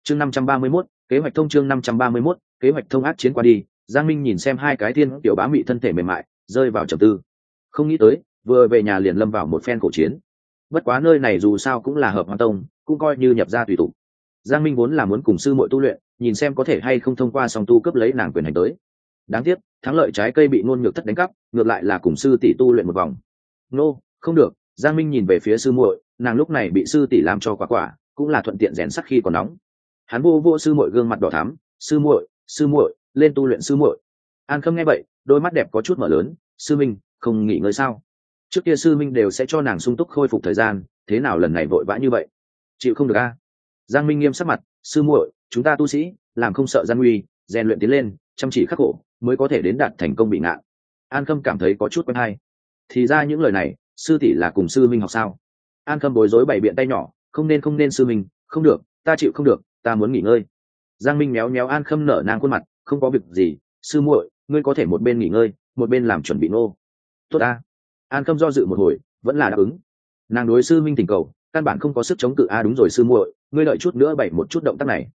chương 531, kế hoạch thông. chương 531, kế hoạch thông. ác chiến qua đi, Giang Minh nhìn xem hai cái thiên tiểu bá mị thân thể mềm mại rơi vào trầm tư. Không nghĩ tới vừa về nhà liền lâm vào một phen cổ chiến. Bất quá nơi này dù sao cũng là Hợp Hoan Tông, cũng coi như nhập gia tùy tục. Giang Minh vốn là muốn cùng sư muội tu luyện, nhìn xem có thể hay không thông qua song tu cấp lấy nàng quyền hành tới. Đáng tiếc thắng lợi trái cây bị Ngôn Nhược Thất đánh cắp, ngược lại là cùng sư tỷ tu luyện một vòng. Nô, không được. Giang Minh nhìn về phía sư muội, nàng lúc này bị sư tỷ làm cho quả, cũng là thuận tiện rèn sắt khi còn nóng. Hắn vô sư muội gương mặt đỏ thắm, sư muội, lên tu luyện sư muội. An Khâm nghe vậy, đôi mắt đẹp có chút mở lớn, sư minh, không nghỉ ngơi sao? Trước kia sư minh đều sẽ cho nàng sung túc khôi phục thời gian, thế nào lần này vội vã như vậy? Chịu không được a? Giang Minh nghiêm sắc mặt, sư muội, chúng ta tu sĩ, làm không sợ gian nguy, rèn luyện tiến lên, chăm chỉ khắc khổ, mới có thể đến đạt thành công bị ngạn. An Khâm cảm thấy có chút quen hay. Thì ra những lời này, sư tỷ là cùng sư minh học sao? An Khâm bối rối bày biện tay nhỏ, không nên sư minh, không được, ta chịu không được, ta muốn nghỉ ngơi. Giang Minh méo méo An Khâm nở nang khuôn mặt, không có việc gì, sư muội, ngươi có thể một bên nghỉ ngơi, một bên làm chuẩn bị nô. Tốt a. An Khâm do dự một hồi, vẫn là đáp ứng. Nàng đối sư minh tình cầu, căn bản không có sức chống cự. Đúng rồi sư muội, ngươi đợi chút nữa bày một chút động tác này.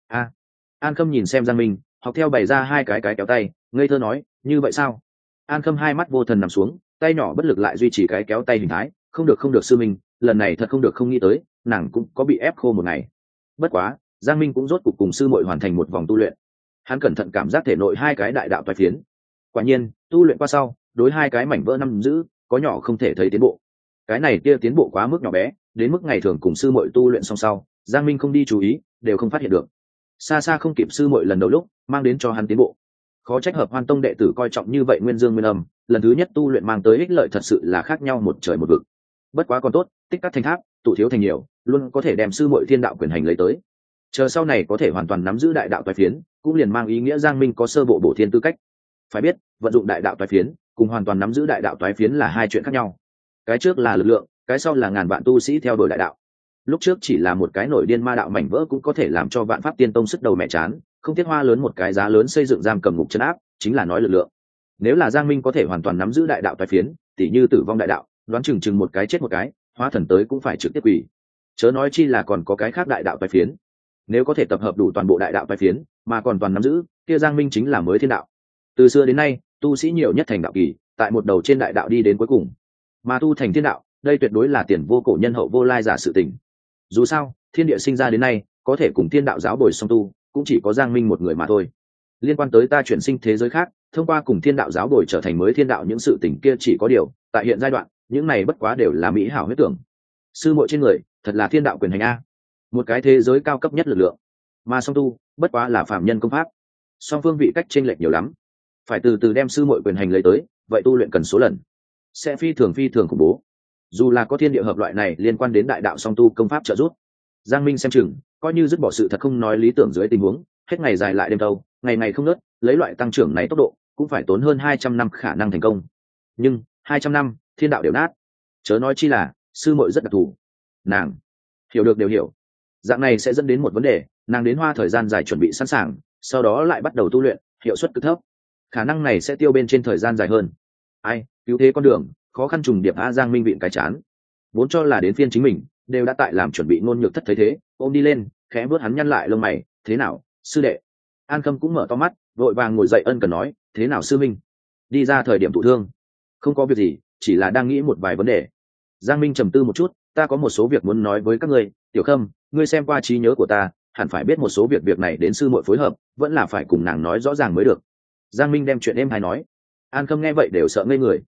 An Khâm nhìn xem Giang Minh, học theo bày ra hai cái kéo tay, ngây thơ nói, như vậy sao? An Khâm hai mắt vô thần nằm xuống, tay nhỏ bất lực lại duy trì cái kéo tay hình thái. Không được sư minh, lần này thật không được, không nghĩ tới nàng cũng có bị ép khô một ngày. Bất quá Giang Minh cũng rốt cuộc cùng sư muội hoàn thành một vòng tu luyện. Hắn cẩn thận cảm giác thể nội hai cái đại đạo toái phiến. Quả nhiên tu luyện qua sau, đối hai cái mảnh vỡ năm giữ có nhỏ không thể thấy tiến bộ. Cái này kia tiến bộ quá mức nhỏ bé, đến mức ngày thường cùng sư muội tu luyện xong sau, Giang Minh không đi chú ý, đều không phát hiện được. Xa xa không kịp sư muội lần đầu lúc mang đến cho hắn tiến bộ. Khó trách Hợp Hoan Tông đệ tử coi trọng như vậy Nguyên Dương Nguyên Âm, lần thứ nhất tu luyện mang tới ích lợi thật sự là khác nhau một trời một vực. Bất quá còn tốt, tích cắt thành tháp, tụ thiếu thành nhiều, luôn có thể đem sư muội thiên đạo quyền hành lấy tới. Chờ sau này có thể hoàn toàn nắm giữ đại đạo toái phiến, cũng liền mang ý nghĩa Giang Minh có sơ bộ bổ thiên tư cách. Phải biết, vận dụng đại đạo toái phiến cùng hoàn toàn nắm giữ đại đạo toái phiến là hai chuyện khác nhau. Cái trước là lực lượng, cái sau là ngàn vạn tu sĩ theo đuổi đại đạo. Lúc trước chỉ là một cái nổi điên ma đạo mảnh vỡ cũng có thể làm cho vạn pháp tiên tông sức đầu mẹ chán, không tiếc hoa lớn một cái giá lớn xây dựng giam cầm ngục trấn áp, chính là nói lực lượng. Nếu là Giang Minh có thể hoàn toàn nắm giữ đại đạo toái phiến, tỉ như tử vong đại đạo, đoán chừng một cái chết một cái, hóa thần tới cũng phải trực tiếp quỷ. Chớ nói chi là còn có cái khác đại đạo toái phiến. Nếu có thể tập hợp đủ toàn bộ đại đạo toái phiến, mà còn toàn nắm giữ, kia Giang Minh chính là mới thiên đạo. Từ xưa đến nay, tu sĩ nhiều nhất thành đạo kỳ, tại một đầu trên đại đạo đi đến cuối cùng. Mà tu thành thiên đạo, đây tuyệt đối là tiền vô cổ nhân hậu vô lai giả sự tình. Dù sao, thiên địa sinh ra đến nay, có thể cùng thiên đạo giáo bồi song tu, cũng chỉ có Giang Minh một người mà thôi. Liên quan tới ta chuyển sinh thế giới khác, thông qua cùng thiên đạo giáo bồi trở thành mới thiên đạo, những sự tình kia chỉ có điều, tại hiện giai đoạn, những này bất quá đều là mỹ hảo huyết tưởng. Sư muội trên người, thật là thiên đạo quyền hành a, một cái thế giới cao cấp nhất lực lượng. Mà song tu, bất quá là phàm nhân công pháp. Song phương vị cách chênh lệch nhiều lắm, phải từ từ đem sư muội quyền hành lấy tới, vậy tu luyện cần số lần sẽ phi thường khủng bố. Dù là có thiên địa hợp loại này liên quan đến đại đạo song tu công pháp trợ giúp, Giang Minh xem chừng coi như dứt bỏ sự thật không nói lý tưởng dưới tình huống, hết ngày dài lại đêm tâu, ngày ngày không ngớt, lấy loại tăng trưởng này tốc độ cũng phải tốn hơn 200 năm khả năng thành công. Nhưng 200 năm thiên đạo đều nát, chớ nói chi là sư muội rất đặc thù. Nàng hiểu được đều hiểu, dạng này sẽ dẫn đến một vấn đề, nàng đến hoa thời gian dài chuẩn bị sẵn sàng, sau đó lại bắt đầu tu luyện, hiệu suất cực thấp, khả năng này sẽ tiêu bên trên thời gian dài hơn. Ai cứu thế con đường khó khăn trùng điệp. Giang Minh vịn cái chán, vốn cho là đến phiên chính mình, đều đã tại làm chuẩn bị. Ngôn Nhược Thất thấy thế, ôm đi lên, khẽ bước hắn nhăn lại lông mày, thế nào sư đệ? An Khâm cũng mở to mắt, vội vàng ngồi dậy ân cần nói, thế nào sư minh? Đi ra thời điểm thụ thương? Không có việc gì, chỉ là đang nghĩ một vài vấn đề. Giang Minh trầm tư một chút, ta có một số việc muốn nói với các ngươi. Tiểu Khâm, ngươi xem qua trí nhớ của ta, hẳn phải biết một số việc này đến sư muội phối hợp, vẫn là phải cùng nàng nói rõ ràng mới được. Giang Minh đem chuyện êm hay nói. An Khâm nghe vậy đều sợ ngây người.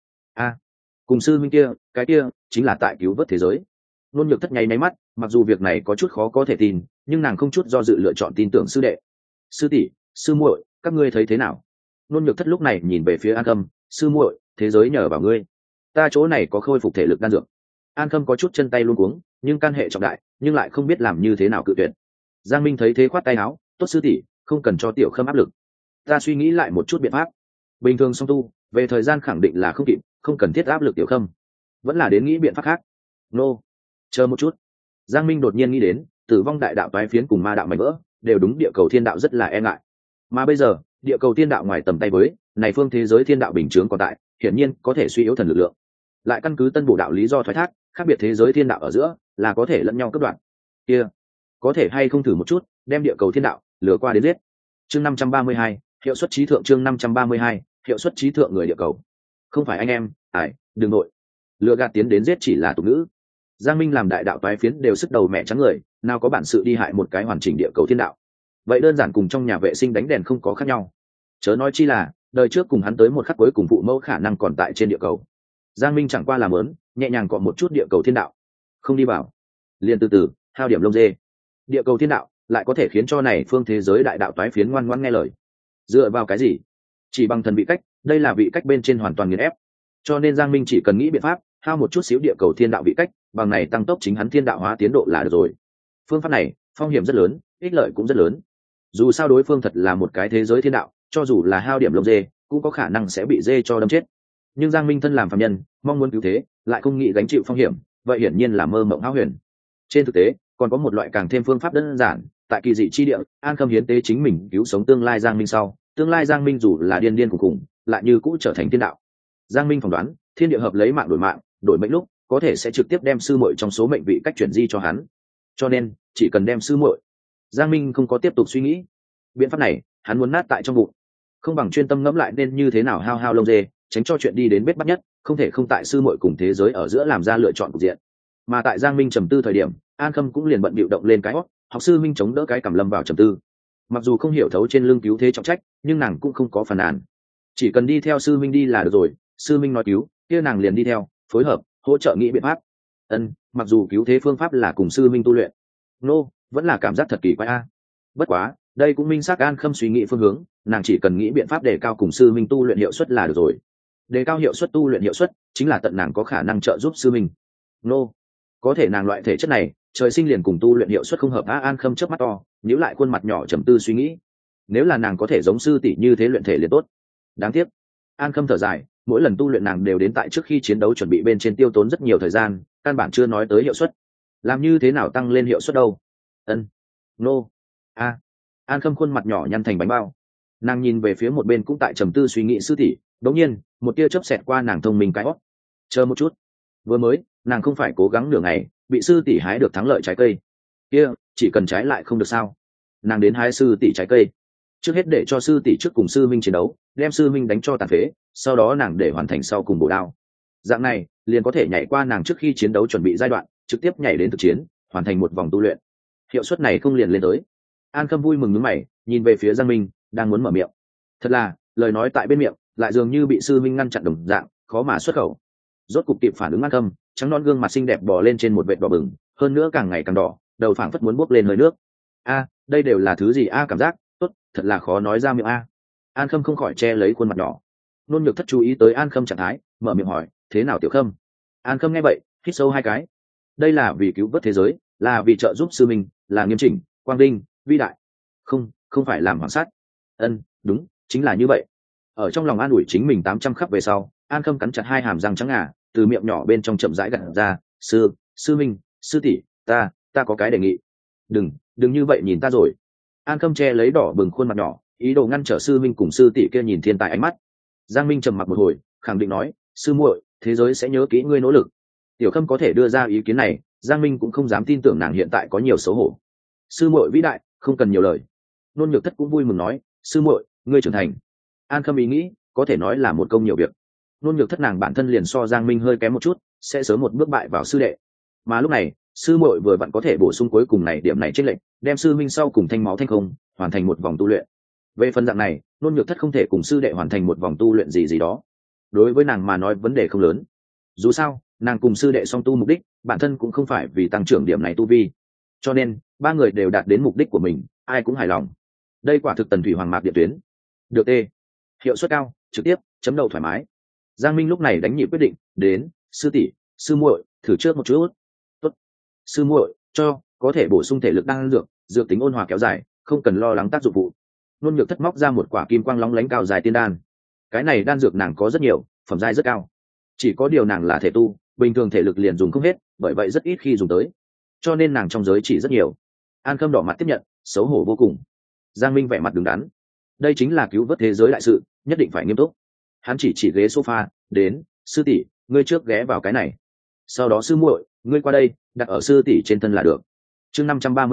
Cùng sư minh kia, cái kia chính là tại cứu vớt thế giới. Ngôn Nhược Thất nháy máy mắt, mặc dù việc này có chút khó có thể tin, nhưng nàng không chút do dự lựa chọn tin tưởng sư đệ. Sư tỷ, sư muội, các ngươi thấy thế nào? Ngôn Nhược Thất lúc này nhìn về phía An Khâm, sư muội, thế giới nhờ vào ngươi, ta chỗ này có khôi phục thể lực đan dược. An Khâm có chút chân tay luống cuống, nhưng can hệ trọng đại, nhưng lại không biết làm như thế nào cự tuyệt. Giang Minh thấy thế khoát tay áo, tốt sư tỷ, không cần cho Tiểu Khâm áp lực, ta suy nghĩ lại một chút biện pháp. Bình thường song tu, về thời gian khẳng định là không kịp, không cần thiết áp lực Tiểu Khâm, vẫn là đến nghĩ biện pháp khác. Nô, chờ một chút. Giang Minh đột nhiên nghĩ đến, tử vong đại đạo toái phiến cùng ma đạo mảnh vỡ đều đúng địa cầu thiên đạo rất là e ngại, mà bây giờ địa cầu thiên đạo ngoài tầm tay với này phương thế giới thiên đạo bình chướng còn tại, hiển nhiên có thể suy yếu thần lực lượng. Lại căn cứ tân bổ đạo lý do thoái thác, khác biệt thế giới thiên đạo ở giữa là có thể lẫn nhau cấp đoạn. Kia có thể hay không thử một chút đem địa cầu thiên đạo lừa qua đến giết. Chương 532, hiệu suất trí thượng. Chương 532, hiệu suất trí thượng người địa cầu. Không phải anh em, đừng nội. Lừa gạt tiến đến giết chỉ là tục ngữ. Giang Minh làm đại đạo toái phiến đều sức đầu mẹ trắng người, nào có bản sự đi hại một cái hoàn chỉnh địa cầu thiên đạo. Vậy đơn giản cùng trong nhà vệ sinh đánh đèn không có khác nhau. Chớ nói chi là đời trước cùng hắn tới một khắc cuối cùng phụ mẫu khả năng còn tại trên địa cầu. Giang Minh chẳng qua làm lớn, nhẹ nhàng cọ một chút địa cầu thiên đạo, không đi vào, liền từ từ hao điểm lông dê. Địa cầu thiên đạo lại có thể khiến cho này phương thế giới đại đạo toái phiến ngoan ngoãn nghe lời. Dựa vào cái gì? Chỉ bằng thần vị cách, đây là vị cách bên trên hoàn toàn nghiền ép. Cho nên Giang Minh chỉ cần nghĩ biện pháp hao một chút xíu địa cầu thiên đạo vị cách, bằng này tăng tốc chính hắn thiên đạo hóa tiến độ là được rồi. Phương pháp này phong hiểm rất lớn, ích lợi cũng rất lớn. Dù sao đối phương thật là một cái thế giới thiên đạo, cho dù là hao điểm lông dê cũng có khả năng sẽ bị dê cho đâm chết. Nhưng Giang Minh thân làm phàm nhân, mong muốn cứu thế lại không nghĩ gánh chịu phong hiểm, vậy hiển nhiên là mơ mộng hão huyền. Trên thực tế còn có một loại càng thêm phương pháp đơn giản, tại kỳ dị chi địa An Khâm hiến tế chính mình cứu sống tương lai Giang Minh sau, tương lai Giang Minh dù là điên điên khủng khủng lại như cũ trở thành thiên đạo. Giang Minh phỏng đoán thiên địa hợp lấy mạng đổi mệnh lúc có thể sẽ trực tiếp đem sư muội trong số mệnh vị cách chuyển di cho hắn, cho nên chỉ cần đem sư muội. Giang Minh không có tiếp tục suy nghĩ biện pháp này, hắn muốn nát tại trong bụng, không bằng chuyên tâm ngẫm lại nên như thế nào hao lông dê, tránh cho chuyện đi đến bết bắt nhất, không thể không tại sư muội cùng thế giới ở giữa làm ra lựa chọn cục diện. Mà tại Giang Minh trầm tư thời điểm, An Khâm cũng liền bận bịu động lên cái hót, học sư Minh chống đỡ cái cảm lâm vào trầm tư. Mặc dù không hiểu thấu trên lưng cứu thế trọng trách, nhưng nàng cũng không có phàn nàn, chỉ cần đi theo sư Minh đi là được rồi. Sư Minh nói cứu, kia nàng liền đi theo, phối hợp hỗ trợ nghĩ biện pháp. Mặc dù cứu thế phương pháp là cùng sư Minh tu luyện, vẫn là cảm giác thật kỳ quái a. Bất quá đây cũng minh xác An Khâm suy nghĩ phương hướng, nàng chỉ cần nghĩ biện pháp để cao cùng sư Minh tu luyện hiệu suất là được rồi. Đề cao hiệu suất tu luyện hiệu suất chính là tận nàng có khả năng trợ giúp sư Minh. Có thể nàng loại thể chất này trời sinh liền cùng tu luyện hiệu suất không hợp. An Khâm chớp mắt to, nhíu lại khuôn mặt nhỏ trầm tư suy nghĩ, nếu là nàng có thể giống sư tỷ như thế luyện thể liền tốt. Đáng tiếc. An Khâm thở dài, mỗi lần tu luyện nàng đều đến tại trước khi chiến đấu chuẩn bị bên trên tiêu tốn rất nhiều thời gian, căn bản chưa nói tới hiệu suất. Làm như thế nào tăng lên hiệu suất đâu? An Khâm khuôn mặt nhỏ nhăn thành bánh bao, nàng nhìn về phía một bên cũng tại trầm tư suy nghĩ sư tỷ. Đột nhiên một tia chớp xẹt qua nàng thông minh cái hót. Chờ một chút, vừa mới nàng không phải cố gắng nửa ngày bị sư tỷ hái được thắng lợi trái cây kia, chỉ cần trái lại không được sao? Nàng đến hái sư tỷ trái cây, trước hết để cho sư tỷ trước cùng sư Minh chiến đấu, đem sư Minh đánh cho tàn phế, sau đó nàng để hoàn thành sau cùng bổ đao. Dạng này liền có thể nhảy qua nàng trước khi chiến đấu chuẩn bị giai đoạn, trực tiếp nhảy đến thực chiến, hoàn thành một vòng tu luyện. Hiệu suất này không liền lên tới. An Khâm vui mừng nhướng mày, nhìn về phía Giang Minh, đang muốn mở miệng. Thật là lời nói tại bên miệng lại dường như bị sư Minh ngăn chặn đồng dạng, khó mà xuất khẩu. Rốt cục kịp phản ứng An Khâm, trắng non gương mặt xinh đẹp bò lên trên một vệt đỏ bừng, hơn nữa càng ngày càng đỏ, đầu phảng phất muốn bốc lên hơi nước. Đây đều là thứ gì cảm giác tốt, thật là khó nói ra miệng An Khâm không khỏi che lấy khuôn mặt nhỏ. Nôn Nhược Thất chú ý tới An Khâm trạng thái, mở miệng hỏi, thế nào tiểu Khâm? An Khâm nghe vậy hít sâu hai cái. Đây là vì cứu vớt thế giới, là vì trợ giúp sư Minh, là nghiêm chỉnh, quang vinh, vĩ đại. Không phải làm hoảng sát. Đúng, chính là như vậy. Ở trong lòng an ủi chính mình 800 khắp về sau, An Khâm cắn chặt hai hàm răng trắng ngà, từ miệng nhỏ bên trong chậm rãi gật ra, sư Minh, sư tỷ, ta có cái đề nghị. Đừng như vậy nhìn ta rồi. An Khâm che lấy đỏ bừng khuôn mặt nhỏ, ý đồ ngăn trở sư Minh cùng sư tỷ kia nhìn thiên tài ánh mắt. Giang Minh trầm mặc một hồi, khẳng định nói, sư muội, thế giới sẽ nhớ kỹ ngươi nỗ lực. Tiểu Khâm có thể đưa ra ý kiến này, Giang Minh cũng không dám tin tưởng nàng hiện tại có nhiều xấu hổ. Sư muội vĩ đại, không cần nhiều lời. Nôn Nhược Thất cũng vui mừng nói, sư muội, ngươi trưởng thành. An Khâm ý nghĩ có thể nói là một công nhiều việc. Nôn Nhược Thất nàng bản thân liền so Giang Minh hơi kém một chút, sẽ sớm một bước bại vào sư đệ. Mà lúc này sư muội vừa vặn có thể bổ sung cuối cùng này điểm này trên lệnh, đem sư Minh sau cùng thanh máu thanh không, hoàn thành một vòng tu luyện. Về phần dạng này, Nôn Nhược Thất không thể cùng sư đệ hoàn thành một vòng tu luyện gì đó, đối với nàng mà nói vấn đề không lớn. Dù sao nàng cùng sư đệ song tu mục đích bản thân cũng không phải vì tăng trưởng điểm này tu vi, cho nên ba người đều đạt đến mục đích của mình, ai cũng hài lòng. Đây quả thực tần thủy hoàng mạc điện tuyến được hiệu suất cao, trực tiếp chấm đầu thoải mái. Giang Minh lúc này đánh nhịp quyết định, đến, sư tỷ, sư muội, thử trước một chút. Tốt. Sư muội, cho có thể bổ sung thể lực đan dược tính ôn hòa kéo dài, không cần lo lắng tác dụng phụ. Nôn Nhược Thất móc ra một quả kim quang lóng lánh cao dài tiên đan. Cái này đan dược nàng có rất nhiều, phẩm giai rất cao. Chỉ có điều nàng là thể tu, bình thường thể lực liền dùng không hết, bởi vậy rất ít khi dùng tới. Cho nên nàng trong giới chỉ rất nhiều. An Khâm đỏ mặt tiếp nhận, xấu hổ vô cùng. Giang Minh vẻ mặt đứng đắn. Đây chính là cứu vớt thế giới đại sự, nhất định phải nghiêm túc. Hắn chỉ ghế sofa, đến, sư tỷ, ngươi trước ghé vào cái này. Sau đó sư muội, ngươi qua đây, đặt ở sư tỷ trên thân là được. Chương 533,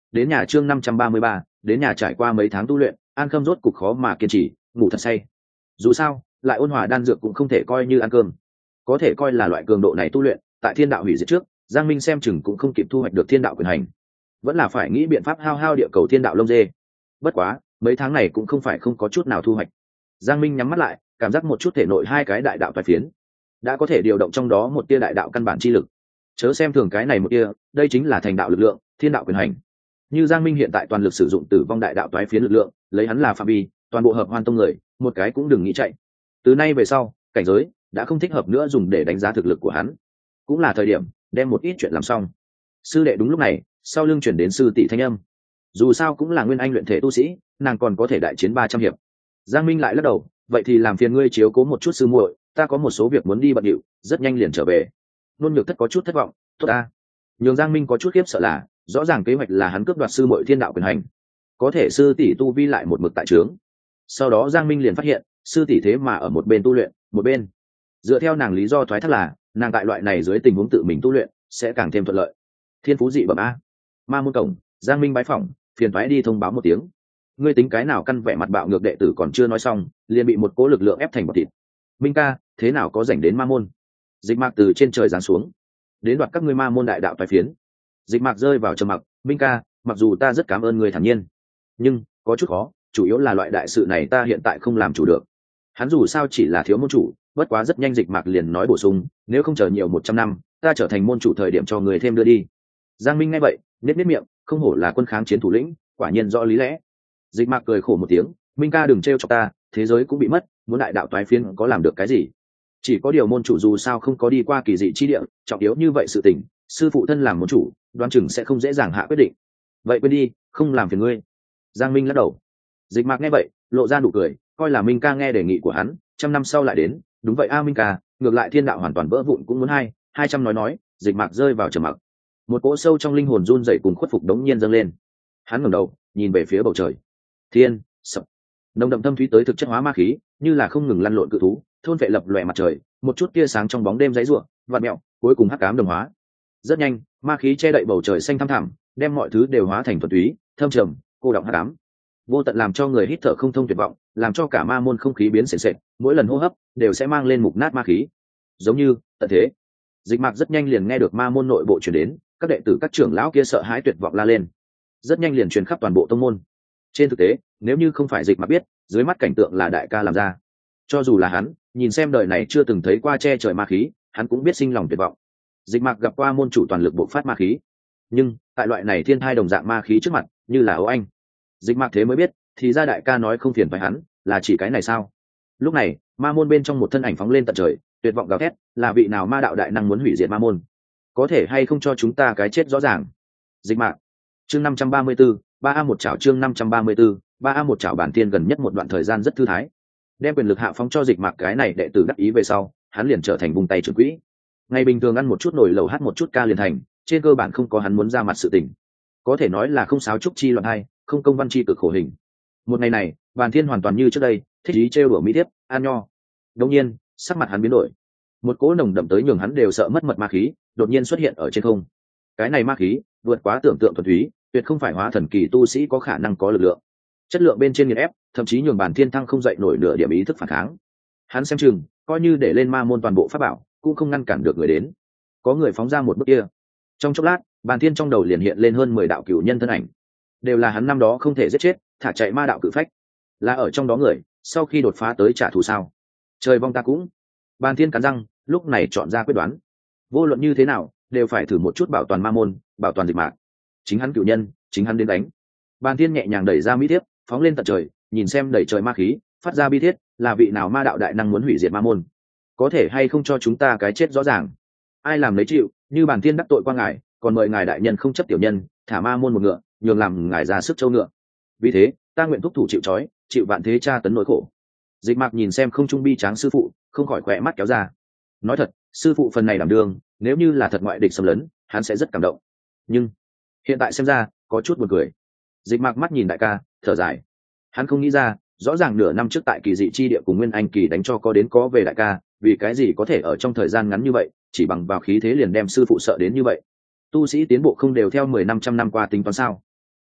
đến nhà chương 533, đến nhà trải qua mấy tháng tu luyện, An Khâm rốt cục khó mà kiên trì, ngủ thật say. Dù sao, lại ôn hòa đan dược cũng không thể coi như ăn cơm, có thể coi là loại cường độ này tu luyện, tại thiên đạo hủy diệt trước, Giang Minh xem chừng cũng không kịp thu hoạch được thiên đạo quyền hành, vẫn là phải nghĩ biện pháp hao hao địa cầu thiên đạo lông dê. Bất quá, mấy tháng này cũng không phải không có chút nào thu hoạch. Giang Minh nhắm mắt lại, cảm giác một chút thể nội hai cái đại đạo toái phiến, đã có thể điều động trong đó một tia đại đạo căn bản chi lực. Chớ xem thường cái này một tia, đây chính là thành đạo lực lượng, thiên đạo quyền hành. Như Giang Minh hiện tại toàn lực sử dụng tử vong đại đạo toái phiến lực lượng, lấy hắn là phạm vi, toàn bộ hợp hoan tông người, một cái cũng đừng nghĩ chạy. Từ nay về sau, cảnh giới đã không thích hợp nữa dùng để đánh giá thực lực của hắn, cũng là thời điểm đem một ít chuyện làm xong. Sư đệ đúng lúc này, sau lưng chuyển đến sư tỷ thanh âm. Dù sao cũng là nguyên anh luyện thể tu sĩ, nàng còn có thể đại chiến 300 hiệp. Giang Minh lại lắc đầu, vậy thì làm phiền ngươi chiếu cố một chút sư muội, ta có một số việc muốn đi bận điệu, rất nhanh liền trở về. Nôn Nhược Thất có chút thất vọng, tốt ta. Nhường Giang Minh có chút khiếp sợ là, rõ ràng kế hoạch là hắn cướp đoạt sư muội thiên đạo quyền hành, có thể sư tỷ tu vi lại một mực tại trướng. Sau đó Giang Minh liền phát hiện, sư tỷ thế mà ở một bên tu luyện, một bên dựa theo nàng lý do thoái thác là, nàng tại loại này dưới tình huống tự mình tu luyện sẽ càng thêm thuận lợi. Thiên phú dị bẩm a. Ma môn cổng, Giang Minh bái phỏng, phiền toái đi thông báo một tiếng. Ngươi tính cái nào căn vẻ mặt bạo ngược đệ tử còn chưa nói xong, liền bị một cỗ lực lượng ép thành bọt thịt. Minh ca, thế nào có rảnh đến ma môn? Dịch Mạc từ trên trời giáng xuống, đến đoạt các ngươi ma môn đại đạo toái phiến. Dịch Mạc rơi vào trầm mặc, Minh ca, mặc dù ta rất cảm ơn ngươi thản nhiên, nhưng có chút khó, chủ yếu là loại đại sự này ta hiện tại không làm chủ được. Hắn dù sao chỉ là thiếu môn chủ, bất quá rất nhanh Dịch Mạc liền nói bổ sung, nếu không chờ nhiều 100 năm, ta trở thành môn chủ thời điểm cho người thêm đưa đi. Giang Minh nghe vậy, nhếch miệng, không hổ là quân kháng chiến thủ lĩnh, quả nhiên rõ lý lẽ. Dịch Mạc cười khổ một tiếng, Minh ca đừng trêu chọc ta, thế giới cũng bị mất, muốn đại đạo toái phiến có làm được cái gì? Chỉ có điều môn chủ dù sao không có đi qua kỳ dị chi địa, trọng yếu như vậy sự tình, sư phụ thân làm môn chủ, đoán chừng sẽ không dễ dàng hạ quyết định. Vậy quên đi, không làm phiền ngươi. Giang Minh lắc đầu. Dịch Mạc nghe vậy, lộ ra nụ cười, coi là Minh ca nghe đề nghị của hắn, 100 năm sau lại đến, đúng vậy a Minh ca, ngược lại thiên đạo hoàn toàn vỡ vụn cũng muốn 200 nói, Dịch Mạc rơi vào trầm mặc. Một cỗ sâu trong linh hồn run rẩy cùng khuất phục đống nhiên dâng lên. Hắn ngẩng đầu, nhìn về phía bầu trời. Thiên, sập. Nồng đậm thâm thúy tới thực chất hóa ma khí, như là không ngừng lăn lộn cự thú, thôn vệ lập lòe mặt trời, một chút tia sáng trong bóng đêm giãy giụa, vặn mèo, cuối cùng hắc ám đồng hóa. Rất nhanh, ma khí che đậy bầu trời xanh thăm thẳm, đem mọi thứ đều hóa thành thuần túy, thâm trầm, cô đọng hắc ám. Vô tận làm cho người hít thở không thông tuyệt vọng, làm cho cả ma môn không khí biến sền sệt, mỗi lần hô hấp đều sẽ mang lên mục nát ma khí. Giống như tận thế. Dịch Mạc rất nhanh liền nghe được ma môn nội bộ truyền đến, các đệ tử các trưởng lão kia sợ hãi tuyệt vọng la lên. Rất nhanh liền truyền khắp toàn bộ tông môn. Trên thực tế, nếu như không phải Dịch Mạc biết, dưới mắt cảnh tượng là đại ca làm ra. Cho dù là hắn, nhìn xem đời này chưa từng thấy qua che trời ma khí, hắn cũng biết sinh lòng tuyệt vọng. Dịch Mạc gặp qua môn chủ toàn lực bộc phát ma khí, nhưng tại loại này thiên thai đồng dạng ma khí trước mặt, như là ấu anh. Dịch Mạc thế mới biết, thì ra đại ca nói không phiền phải hắn, là chỉ cái này sao? Lúc này, ma môn bên trong một thân ảnh phóng lên tận trời, tuyệt vọng gào thét, là vị nào ma đạo đại năng muốn hủy diệt ma môn? Có thể hay không cho chúng ta cái chết rõ ràng? Dịch Mạc. Chương 534, 3A1 chảo chương 534, 3A1 chảo bản tiên gần nhất một đoạn thời gian rất thư thái. Đem quyền lực hạ phóng cho Dịch Mạc cái này đệ tử đắc ý về sau, hắn liền trở thành vùng tay trưởng quỹ. Ngày bình thường ăn một chút nồi lẩu hát một chút ca liền thành, trên cơ bản không có hắn muốn ra mặt sự tình. Có thể nói là không sáo trúc chi loạn hay, không công văn chi cực khổ hình. Một ngày này, Bàn Thiên hoàn toàn như trước đây, thích ý trêu đùa mỹ thiếp, ăn nho. Đột nhiên, sắc mặt hắn biến đổi. Một cỗ nồng đậm tới nhường hắn đều sợ mất mật ma khí, đột nhiên xuất hiện ở trên không. Cái này ma khí, vượt quá tưởng tượng thuần túy, tuyệt không phải hóa thần kỳ tu sĩ có khả năng có lực lượng. Chất lượng bên trên nghiền ép, thậm chí nhường Bàn Thiên thăng không dậy nổi nửa điểm ý thức phản kháng. Hắn xem chừng, coi như để lên ma môn toàn bộ pháp bảo, cũng không ngăn cản được người đến. Có người phóng ra một bước kia. Trong chốc lát, Bàn Thiên trong đầu liền hiện lên hơn 10 đạo cửu nhân thân ảnh. Đều là hắn năm đó không thể giết chết, thả chạy ma đạo cự phách. Là ở trong đó người, sau khi đột phá tới trả thù sao? Trời vong ta cũng. Bàn Thiên cắn răng, lúc này chọn ra quyết đoán. Vô luận như thế nào, đều phải thử một chút bảo toàn ma môn, bảo toàn Dịch Mạc. Chính hắn cửu nhân, chính hắn đến đánh. Bàn Thiên nhẹ nhàng đẩy ra mỹ thiếp, phóng lên tận trời, nhìn xem đẩy trời ma khí, phát ra bi thiết, là vị nào ma đạo đại năng muốn hủy diệt ma môn? Có thể hay không cho chúng ta cái chết rõ ràng? Ai làm lấy chịu, như Bàn Thiên đắc tội qua ngài, còn mời ngài đại nhân không chấp tiểu nhân, thả ma môn một ngựa, nhường làm ngài ra sức châu ngựa. Vì thế, ta nguyện thúc thủ chịu trói, chịu vạn thế tra tấn nỗi khổ. Dịch Mạc nhìn xem không trung bi tráng sư phụ, không khỏi khỏe mắt kéo ra. Nói thật, sư phụ phần này đảm đương, nếu như là thật ngoại địch xâm lấn, hắn sẽ rất cảm động. Nhưng hiện tại xem ra, có chút buồn cười. Dịch Mạc mắt nhìn đại ca, thở dài. Hắn không nghĩ ra, rõ ràng nửa năm trước tại kỳ dị chi địa cùng Nguyên Anh kỳ đánh cho có đến có về đại ca, vì cái gì có thể ở trong thời gian ngắn như vậy, chỉ bằng vào khí thế liền đem sư phụ sợ đến như vậy. Tu sĩ tiến bộ không đều theo 10-500 năm qua tính toán sao?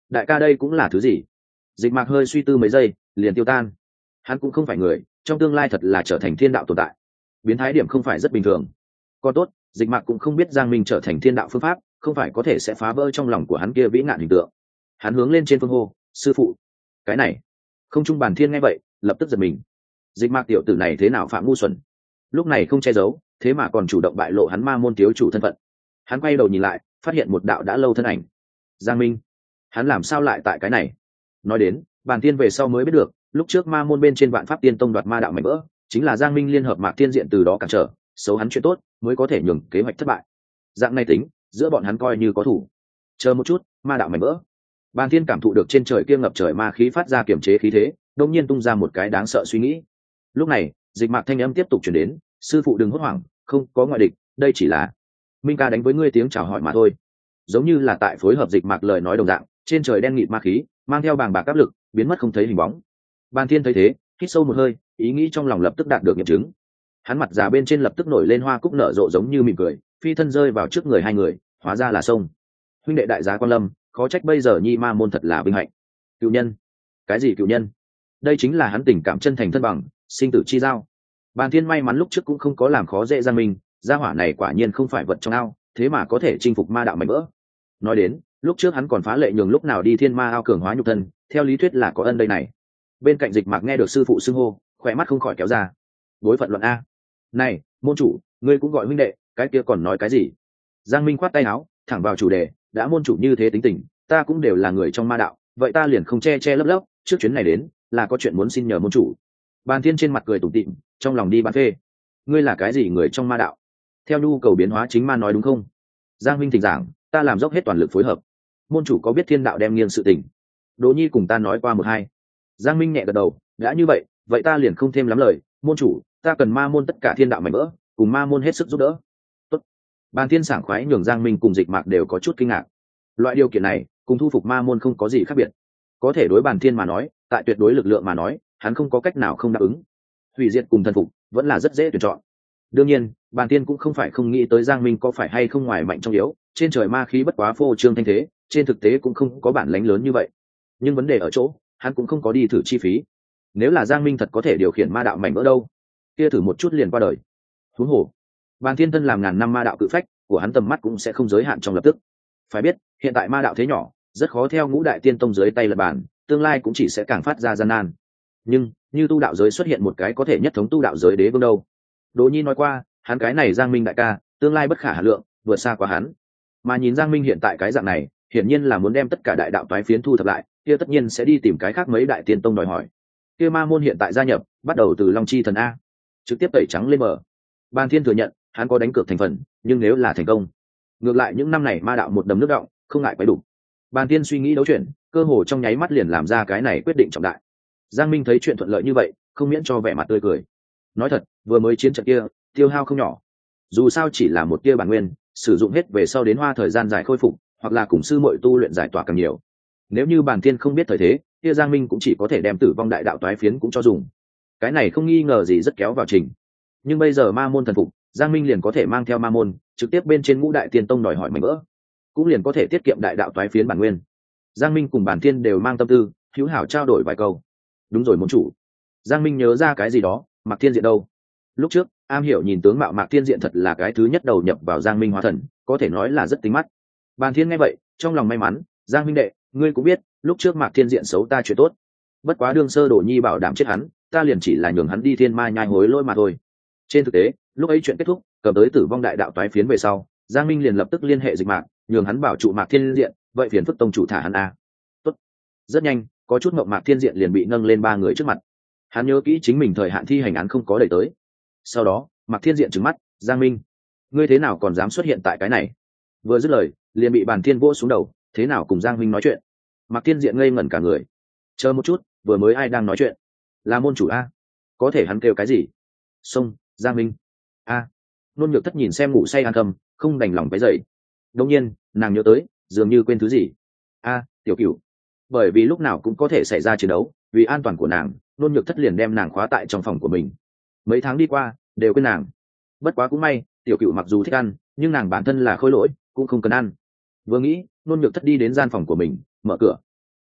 đại ca đây cũng là thứ gì? Dịch Mạc hơi suy tư mấy giây liền tiêu tan. Hắn cũng không phải người, trong tương lai thật là trở thành thiên đạo tồn tại. Biến thái điểm không phải rất bình thường. Còn tốt, Dịch Mạc cũng không biết Giang Minh trở thành thiên đạo phương pháp, không phải có thể sẽ phá vỡ trong lòng của hắn kia vĩ nạn hình tượng. Hắn hướng lên trên phương hô, sư phụ. Cái này, không trung bàn thiên nghe vậy, lập tức giật mình. Dịch Mạc tiểu tử này thế nào phạm ngu xuẩn? Lúc này không che giấu, thế mà còn chủ động bại lộ hắn ma môn thiếu chủ thân phận. Hắn quay đầu nhìn lại, phát hiện một đạo đã lâu thân ảnh. Giang Minh, hắn làm sao lại tại cái này? Nói đến, bàn thiên về sau mới biết được, lúc trước ma môn bên trên vạn pháp tiên tông đoạt ma đạo mảnh vỡ, chính là Giang Minh liên hợp Mạc Thiên Diện từ đó cản trở, xấu hắn chuyện tốt mới có thể nhường kế hoạch thất bại. Dạng này tính, giữa bọn hắn coi như có thủ. Chờ một chút, ma đạo mảnh vỡ. Bàn thiên cảm thụ được trên trời kia ngập trời ma khí phát ra kiểm chế khí thế, đột nhiên tung ra một cái đáng sợ suy nghĩ. Lúc này, Dịch Mạc thanh âm tiếp tục truyền đến, sư phụ đừng hốt hoảng, không có ngoại địch, đây chỉ là Minh ca đánh với ngươi tiếng chào hỏi mà thôi. Giống như là tại phối hợp Dịch Mạc lời nói đồng dạng, trên trời đen nghịt ma khí mang theo bàng bạc áp lực biến mất không thấy hình bóng. Bàn thiên thấy thế, hít sâu một hơi, ý nghĩ trong lòng lập tức đạt được nghiệm chứng. Hắn mặt già bên trên lập tức nổi lên hoa cúc nở rộ giống như mỉm cười, phi thân rơi vào trước người hai người, hóa ra là sông. Huynh đệ đại giá quan lâm, khó trách bây giờ nhi ma môn thật là vinh hạnh. Cựu nhân? Cái gì cựu nhân? Đây chính là hắn tình cảm chân thành thân bằng, sinh tử chi giao. Bàn thiên may mắn lúc trước cũng không có làm khó dễ Giang Minh, gia hỏa này quả nhiên không phải vật trong ao, thế mà có thể chinh phục ma đạo mảnh vỡ. Nói đến, lúc trước hắn còn phá lệ nhường lúc nào đi thiên ma ao cường hóa nhục thân, theo lý thuyết là có ân đây này. Bên cạnh Dịch Mạc nghe được sư phụ xưng hô, khỏe mắt không khỏi kéo ra. Đối phận luận a. Này, môn chủ, ngươi cũng gọi huynh đệ, cái kia còn nói cái gì? Giang Minh khoát tay áo, thẳng vào chủ đề, đã môn chủ như thế tính tình, ta cũng đều là người trong ma đạo, vậy ta liền không che che lấp lấp, trước chuyến này đến, là có chuyện muốn xin nhờ môn chủ. Bàn Thiên trên mặt cười tủm tỉm, trong lòng đi bán phê. Ngươi là cái gì người trong ma đạo? Theo nhu cầu biến hóa chính ma nói đúng không? Giang Minh thỉnh giảng, ta làm dốc hết toàn lực phối hợp. Môn chủ có biết thiên đạo đem nghiêng sự tình? Đỗ Nhi cùng ta nói qua một hai. Giang Minh nhẹ gật đầu, đã như vậy, vậy ta liền không thêm lắm lời, môn chủ, ta cần ma môn tất cả thiên đạo mảnh vỡ, cùng ma môn hết sức giúp đỡ. Tốt. Bàn Thiên sảng khoái nhường Giang Minh cùng Dịch Mạc đều có chút kinh ngạc. Loại điều kiện này, cùng thu phục ma môn không có gì khác biệt. Có thể đối Bàn Thiên mà nói, tại tuyệt đối lực lượng mà nói, hắn không có cách nào không đáp ứng. Hủy diệt cùng thần phục, vẫn là rất dễ tuyển chọn. Đương nhiên, Bàn Thiên cũng không phải không nghĩ tới Giang Minh có phải hay không ngoài mạnh trong yếu, trên trời ma khí bất quá phô trương thanh thế, trên thực tế cũng không có bản lãnh lớn như vậy. Nhưng vấn đề ở chỗ, hắn cũng không có đi thử chi phí. Nếu là Giang Minh thật có thể điều khiển ma đạo mảnh vỡ đâu, kia thử một chút liền qua đời. Huống hồ, Bàn Thiên thân làm ngàn năm ma đạo cự phách, của hắn tầm mắt cũng sẽ không giới hạn trong lập tức. Phải biết, hiện tại ma đạo thế nhỏ, rất khó theo ngũ đại tiên tông dưới tay lật bàn, tương lai cũng chỉ sẽ càng phát ra gian nan. Nhưng, như tu đạo giới xuất hiện một cái có thể nhất thống tu đạo giới đế vương đâu. Đỗ Nhi nói qua, hắn cái này Giang Minh đại ca, tương lai bất khả hà lượng, vượt xa quá hắn. Mà nhìn Giang Minh hiện tại cái dạng này, hiển nhiên là muốn đem tất cả đại đạo toái phiến thu thập lại, kia tất nhiên sẽ đi tìm cái khác mấy đại tiên tông đòi hỏi. Kia ma môn hiện tại gia nhập, bắt đầu từ Long Chi thần a, trực tiếp tẩy trắng lên bờ. Bàn Thiên thừa nhận, hắn có đánh cược thành phần, nhưng nếu là thành công, ngược lại những năm này ma đạo một đầm nước đọng, không ngại quấy đủ. Bàn Thiên suy nghĩ đấu chuyện, cơ hồ trong nháy mắt liền làm ra cái này quyết định trọng đại. Giang Minh thấy chuyện thuận lợi như vậy, không miễn cho vẻ mặt tươi cười. Nói thật, vừa mới chiến trận kia, tiêu hao không nhỏ. Dù sao chỉ là một tia bản nguyên, sử dụng hết về sau đến hoa thời gian dài khôi phục, hoặc là cùng sư muội tu luyện giải tỏa càng nhiều. Nếu như Bàn Thiên không biết thời thế, kia Giang Minh cũng chỉ có thể đem Tử Vong đại đạo toái phiến cũng cho dùng. Cái này không nghi ngờ gì rất kéo vào trình. Nhưng bây giờ ma môn thần phục, Giang Minh liền có thể mang theo ma môn, trực tiếp bên trên ngũ đại tiên tông đòi hỏi mảnh vỡ, cũng liền có thể tiết kiệm đại đạo toái phiến bản nguyên. Giang Minh cùng Bàn Thiên đều mang tâm tư, hữu hảo trao đổi vài câu. Đúng rồi môn chủ. Giang Minh nhớ ra cái gì đó, Mạc Thiên Diện đâu? Lúc trước, am hiểu nhìn tướng mạo Mạc Thiên Diện thật là cái thứ nhất đầu nhập vào Giang Minh hóa thần, có thể nói là rất tính mắt. Bàn Thiên nghe vậy, trong lòng may mắn, Giang Minh đệ, ngươi cũng biết, lúc trước Mạc Thiên Diện xấu ta chuyện tốt. Bất quá đương sơ Đỗ Nhi bảo đảm chết hắn, ta liền chỉ là nhường hắn đi thiên ma nhai hối lỗi mà thôi. Trên thực tế, lúc ấy chuyện kết thúc, cầm tới Tử Vong đại đạo toái phiến về sau, Giang Minh liền lập tức liên hệ Dịch Mạc, nhường hắn bảo trụ Mạc Thiên Diện, vậy phiền phức tông chủ thả hắn a. Tốt. Rất nhanh, có chút mộng Mạc Thiên Diện liền bị nâng lên ba người trước mặt. Hắn nhớ kỹ chính mình thời hạn thi hành án không có đẩy tới. Sau đó, Mạc Thiên Diện trừng mắt, Giang Minh, ngươi thế nào còn dám xuất hiện tại cái này? Vừa dứt lời, liền bị Bàn Thiên vỗ xuống đầu, thế nào cùng Giang Minh nói chuyện? Mạc Thiên Diện ngây ngẩn cả người. Chờ một chút, vừa mới ai đang nói chuyện? Là môn chủ a? Có thể hắn kêu cái gì? Xông, Giang Minh. A. Nôn Nhược Thất nhìn xem ngủ say an tâm, không đành lòng cái dậy. Đột nhiên, nàng nhớ tới, dường như quên thứ gì. A, Tiểu Cửu. Bởi vì lúc nào cũng có thể xảy ra chiến đấu, vì an toàn của nàng, Nôn Nhược Thất liền đem nàng khóa tại trong phòng của mình. Mấy tháng đi qua, đều quên nàng. Bất quá cũng may, Tiểu Cửu mặc dù thích ăn, nhưng nàng bản thân là khôi lỗi, cũng không cần ăn. Vừa nghĩ, Nôn Nhược Thất đi đến gian phòng của mình, mở cửa.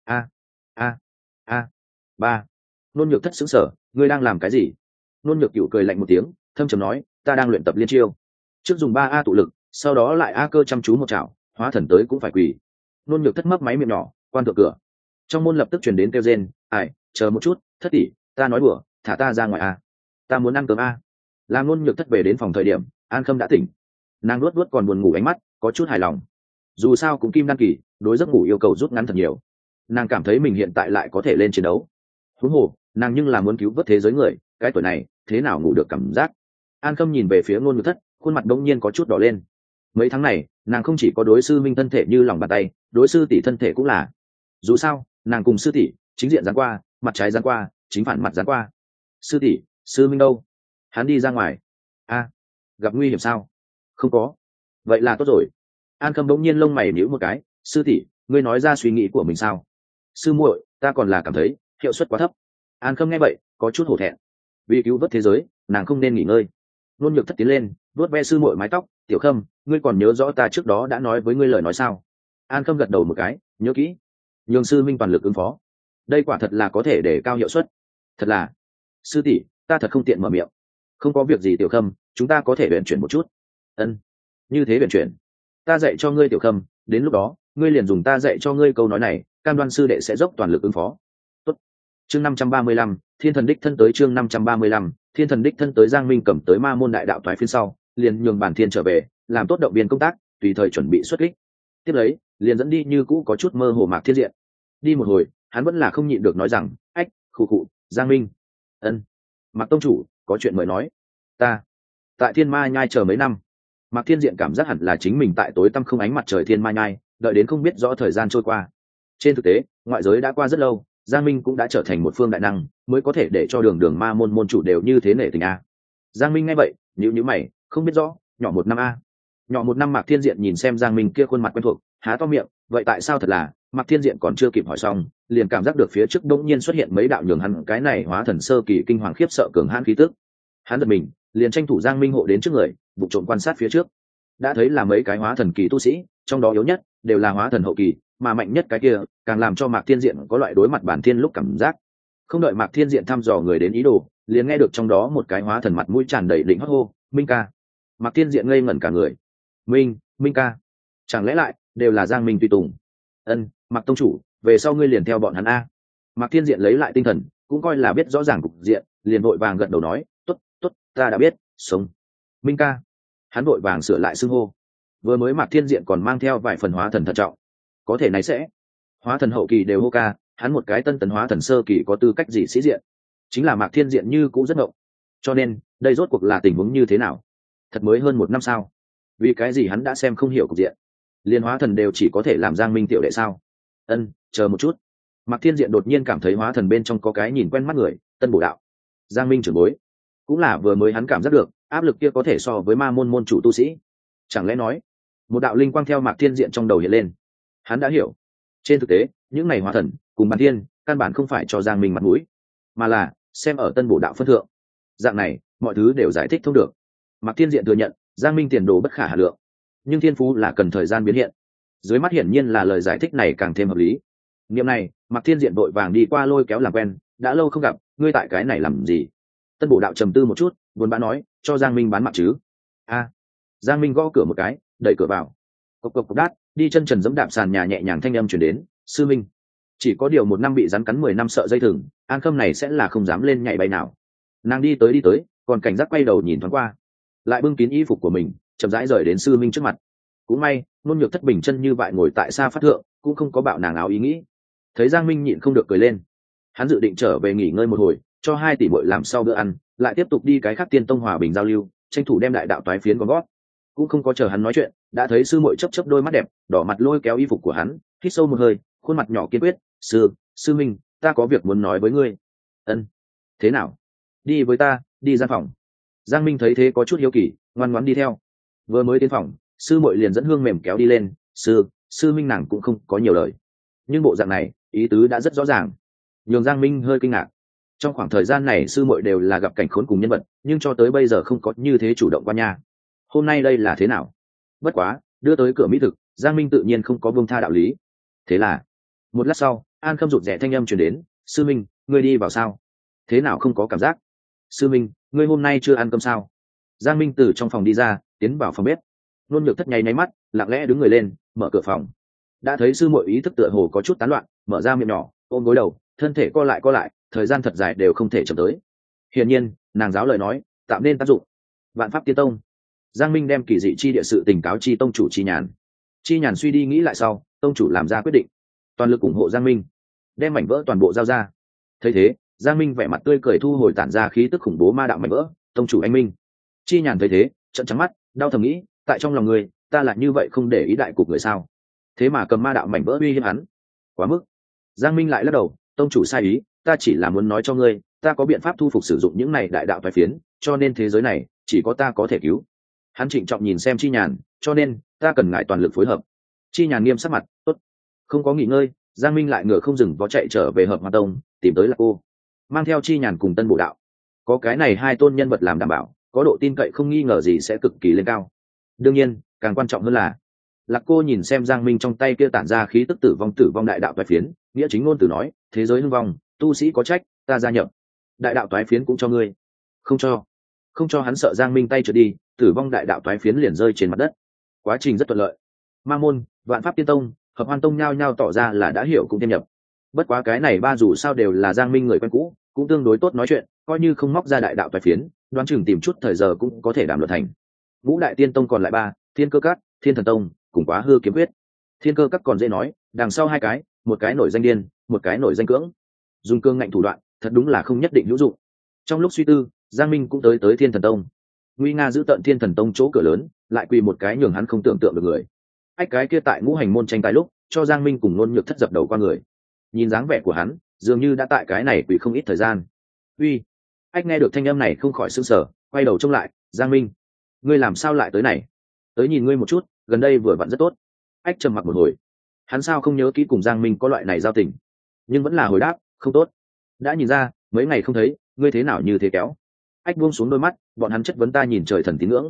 a a a ba. Nôn nhược thất xứng sở, ngươi đang làm cái gì? Nôn nhược cựu cười lạnh một tiếng, thâm trầm nói, ta đang luyện tập liên chiêu. Trước dùng 3 a tụ lực, sau đó lại a cơ chăm chú một chảo, hóa thần tới cũng phải quỳ. Nôn nhược thất mấp máy miệng nhỏ, quan thượng cửa. Trong môn lập tức truyền đến kêu rên, ai, chờ một chút, thất tỷ, ta nói đùa, thả ta ra ngoài a, ta muốn ăn cơm a. Làm Nôn nhược thất về đến phòng thời điểm, An Khâm đã tỉnh. Nàng luốt luốt còn buồn ngủ ánh mắt, có chút hài lòng. Dù sao cũng kim đăng kỳ, đối giấc ngủ yêu cầu rút ngắn thật nhiều. Nàng cảm thấy mình hiện tại lại có thể lên chiến đấu. Huống hồ, nàng nhưng là muốn cứu vớt thế giới người, cái tuổi này thế nào ngủ được cảm giác. An Khâm nhìn về phía Nôn nhược thất, khuôn mặt đông nhiên có chút đỏ lên. Mấy tháng này, nàng không chỉ có đối sư minh thân thể như lòng bàn tay, đối sư tỷ thân thể cũng là. Dù sao, nàng cùng sư tỷ chính diện giáng qua, mặt trái giáng qua, chính phản mặt giáng qua. Sư tỷ, sư minh đâu? Hắn đi ra ngoài. A, gặp nguy hiểm sao? Không có. Vậy là tốt rồi. An Khâm bỗng nhiên lông mày nhíu một cái, sư tỷ, ngươi nói ra suy nghĩ của mình sao? Sư muội, ta còn là cảm thấy hiệu suất quá thấp. An Khâm nghe vậy, có chút hổ thẹn. Vì cứu vớt thế giới, nàng không nên nghỉ ngơi. Nôn nhược thất tiến lên, vuốt ve sư muội mái tóc, tiểu Khâm, ngươi còn nhớ rõ ta trước đó đã nói với ngươi lời nói sao? An Khâm gật đầu một cái, nhớ kỹ. Nhường sư minh toàn lực ứng phó. Đây quả thật là có thể để cao hiệu suất. Thật là, sư tỷ, ta thật không tiện mở miệng. Không có việc gì tiểu Khâm, chúng ta có thể luyện chuyển một chút. Ân, như thế luyện chuyển. Ta dạy cho ngươi tiểu Khâm, đến lúc đó, ngươi liền dùng ta dạy cho ngươi câu nói này, cam đoan sư đệ sẽ dốc toàn lực ứng phó. Tốt. Chương 535, Thiên thần đích thân tới. Chương 535, Thiên thần đích thân tới. Giang Minh cầm tới ma môn đại đạo toái phiên sau, liền nhường bản thiên trở về, làm tốt động viên công tác, tùy thời chuẩn bị xuất kích. Tiếp lấy, liền dẫn đi như cũ có chút mơ hồ Mạc Thiên Diện. Đi một hồi, hắn vẫn là không nhịn được nói rằng, ách, khụ khụ, Giang Minh. Ân, Mạc tông chủ, có chuyện mời nói. Ta tại Thiên Ma Nhai chờ mấy năm. Mạc Thiên Diện cảm giác hẳn là chính mình tại tối tăm không ánh mặt trời Thiên Ma Nhai, đợi đến không biết rõ thời gian trôi qua. Trên thực tế, ngoại giới đã qua rất lâu, Giang Minh cũng đã trở thành một phương đại năng, mới có thể để cho đường ma môn môn chủ đều như thế nể tình a. Giang Minh nghe vậy, nhíu mày, không biết rõ, nhỏ 1 năm a. Nhỏ 1 năm. Mạc Thiên Diện nhìn xem Giang Minh kia khuôn mặt quen thuộc, há to miệng, vậy tại sao thật là, Mạc Thiên Diện còn chưa kịp hỏi xong, liền cảm giác được phía trước đột nhiên xuất hiện mấy đạo nhường hắn cái này hóa thần sơ kỳ kinh hoàng khiếp sợ cường hãn khí tức. Hắn giật mình, liền tranh thủ Giang Minh hộ đến trước người, vụ trộm quan sát phía trước. Đã thấy là mấy cái hóa thần kỳ tu sĩ, trong đó yếu nhất đều là hóa thần hậu kỳ, mà mạnh nhất cái kia càng làm cho Mạc Thiên Diện có loại đối mặt bản thiên lúc cảm giác. Không đợi Mạc Thiên Diện thăm dò người đến ý đồ, liền nghe được trong đó một cái hóa thần mặt mũi tràn đầy định hót hô, Minh ca. Mạc Thiên Diện ngây ngẩn cả người. Minh ca, chẳng lẽ lại đều là Giang Minh tùy tùng? Ân, Mạc tông chủ, về sau ngươi liền theo bọn hắn a. Mạc Thiên Diện lấy lại tinh thần, cũng coi là biết rõ ràng cục diện, liền vội vàng gật đầu nói, tốt, ta đã biết, sống. Minh ca. Hắn vội vàng sửa lại xưng hô. Vừa mới Mạc Thiên Diện còn mang theo vài phần hóa thần thận trọng, có thể này sẽ hóa thần hậu kỳ đều hô ca, hắn một cái tân tấn hóa thần sơ kỳ có tư cách gì sĩ diện? Chính là Mạc Thiên Diện như cũng rất ngộng. Cho nên đây rốt cuộc là tình huống như thế nào? Thật mới hơn 1 năm sao? Vì cái gì hắn đã xem không hiểu cục diện? Liên hóa thần đều chỉ có thể làm Giang Minh tiểu đệ sao? Ân, chờ một chút. Mạc Thiên Diện đột nhiên cảm thấy hóa thần bên trong có cái nhìn quen mắt người, Tân Bổ Đạo. Giang Minh trưởng bối, cũng là vừa mới hắn cảm giác được áp lực kia có thể so với ma môn môn chủ tu sĩ. Chẳng lẽ nói, một đạo linh quang theo Mạc Thiên Diện trong đầu hiện lên. Hắn đã hiểu, trên thực tế những này hóa thần cùng bản thiên căn bản không phải cho Giang Minh mặt mũi, mà là xem ở Tân Bổ Đạo phân thượng. Dạng này mọi thứ đều giải thích thông được. Mạc Thiên Diện thừa nhận Giang Minh tiền đồ bất khả hà lượng, nhưng thiên phú là cần thời gian biến hiện. Dưới mắt hiển nhiên là lời giải thích này càng thêm hợp lý. Niệm này, Mạc Thiên Diện vội vàng đi qua lôi kéo làm quen, đã lâu không gặp, ngươi tại cái này làm gì? Tân Bổ Đạo trầm tư một chút, buồn bã nói, cho Giang Minh bán mặt chứ? A. Giang Minh gõ cửa một cái, đẩy cửa vào. Cộc cộc cộc đát, đi chân trần giẫm đạp sàn nhà nhẹ nhàng thanh âm truyền đến, sư minh. Chỉ có điều 1 năm bị rắn cắn 10 năm sợ dây thừng, An Khâm này sẽ là không dám lên nhảy bay nào. Nàng đi tới, còn cảnh giác quay đầu nhìn thoáng qua, lại bưng kín y phục của mình, chậm rãi rời đến sư minh trước mặt. Cũng may, Nôn nhược thất bình chân như vậy ngồi tại xa phát thượng, cũng không có bạo nàng áo ý nghĩ. Thấy Giang Minh nhịn không được cười lên, hắn dự định trở về nghỉ ngơi một hồi, cho 2 tỷ muội làm sau bữa ăn, lại tiếp tục đi cái khác Tiên Tông hòa bình giao lưu, tranh thủ đem đại đạo toái phiến con gót. Cũng không có chờ hắn nói chuyện, đã thấy sư muội chớp đôi mắt đẹp, đỏ mặt lôi kéo y phục của hắn, hít sâu một hơi, khuôn mặt nhỏ kiên quyết, sư minh, ta có việc muốn nói với ngươi. Ân, thế nào? Đi với ta, đi gian phòng. Giang Minh thấy thế có chút hiếu kỳ, ngoan ngoãn đi theo. Vừa mới đến phòng, sư muội liền dẫn hương mềm kéo đi lên. Sư minh nàng cũng không có nhiều lời, nhưng bộ dạng này ý tứ đã rất rõ ràng, nhường Giang Minh hơi kinh ngạc. Trong khoảng thời gian này sư muội đều là gặp cảnh khốn cùng nhân vật, nhưng cho tới bây giờ không có như thế chủ động qua nhà. Hôm nay đây là thế nào? Bất quá đưa tới cửa mỹ thực, Giang Minh tự nhiên không có buông tha đạo lý. Thế là Một lát sau An Khâm rụt rè thanh âm truyền đến, sư minh, ngươi đi vào sao? Thế nào không có cảm giác? Sư minh, ngươi hôm nay chưa ăn cơm sao? Giang Minh từ trong phòng đi ra, tiến vào phòng bếp. Nôn Nhược Thất nháy mắt lặng lẽ đứng người lên, mở cửa phòng. Đã thấy sư muội ý thức tựa hồ có chút tán loạn, mở ra miệng nhỏ, ôm gối đầu, thân thể co lại, thời gian thật dài đều không thể chậm tới. Hiển nhiên nàng giáo lời nói tạm nên tác dụng. Vạn Pháp Tiên Tông. Giang Minh đem kỳ dị chi địa sự tình cáo chi tông chủ Chi Nhàn. Chi Nhàn suy đi nghĩ lại sau, tông chủ làm ra quyết định, toàn lực ủng hộ Giang Minh, đem mảnh vỡ toàn bộ giao ra. Thấy thế, Giang Minh vẻ mặt tươi cười thu hồi tản ra khí tức khủng bố ma đạo mảnh vỡ. Tông chủ anh Minh. Chi Nhàn thấy thế, trợn trắng mắt, đau thầm nghĩ, tại trong lòng người, ta là như vậy không để ý đại cục người sao? Thế mà cầm ma đạo mảnh vỡ uy hiếp hắn, quá mức. Giang Minh lại lắc đầu, tông chủ sai ý, ta chỉ là muốn nói cho ngươi, ta có biện pháp thu phục sử dụng những này đại đạo toái phiến, cho nên thế giới này chỉ có ta có thể cứu. Hắn trịnh trọng nhìn xem Chi Nhàn, cho nên ta cần ngài toàn lực phối hợp. Chi Nhàn nghiêm sắc mặt, tốt. Không có nghỉ ngơi, Giang Minh lại ngựa không dừng vó chạy trở về Hợp Hoa Tông, tìm tới Lạc Cô, mang theo Chi Nhàn cùng Tân Bổ Đạo. Có cái này hai tôn nhân vật làm đảm bảo, có độ tin cậy không nghi ngờ gì sẽ cực kỳ lên cao. Đương nhiên, càng quan trọng hơn là Lạc Cô nhìn xem Giang Minh trong tay kia tản ra khí tức tử vong đại đạo toái phiến, nghĩa chính ngôn từ nói, thế giới hưng vong, tu sĩ có trách, ta gia nhập. Đại đạo toái phiến cũng cho ngươi. Không cho hắn sợ Giang Minh tay trượt đi, tử vong đại đạo toái phiến liền rơi trên mặt đất. Quá trình rất thuận lợi. Ma môn, Vạn Pháp Tiên Tông, Hợp Hoan Tông nhao nhao tỏ ra là đã hiểu cũng tiêm nhập. Bất quá cái này ba dù sao đều là Giang Minh người quen cũ, cũng tương đối tốt nói chuyện, coi như không móc ra đại đạo toái phiến, đoán chừng tìm chút thời giờ cũng có thể đảm luận thành. Ngũ đại tiên tông còn lại ba, Thiên Cơ Các, Thiên Thần Tông, cùng Quá Hư Kiếm Quyết. Thiên Cơ Các còn dễ nói, đằng sau hai cái, một cái nổi danh điên, một cái nổi danh cưỡng. Dùng cương ngạnh thủ đoạn, thật đúng là không nhất định hữu dụng. Trong lúc suy tư, Giang Minh cũng tới Thiên Thần Tông. Nguy nga giữ tận Thiên Thần Tông chỗ cửa lớn, lại quỳ một cái nhường hắn không tưởng tượng được người. Ách cái kia tại ngũ hành môn tranh tài lúc, cho Giang Minh cùng Nôn Nhược Thất dập đầu qua người. Nhìn dáng vẻ của hắn, dường như đã tại cái này quỳ không ít thời gian. Uy, ách nghe được thanh âm này không khỏi sửng sở, quay đầu trông lại, Giang Minh, ngươi làm sao lại tới này? Tới nhìn ngươi một chút, gần đây vừa vặn rất tốt. Ách trầm mặc một hồi, hắn sao không nhớ kỹ cùng Giang Minh có loại này giao tình, nhưng vẫn là hồi đáp, không tốt. Đã nhìn ra, mấy ngày không thấy, ngươi thế nào như thế kéo. Ách buông xuống đôi mắt, bọn hắn chất vấn ta nhìn trời thần tín ngưỡng.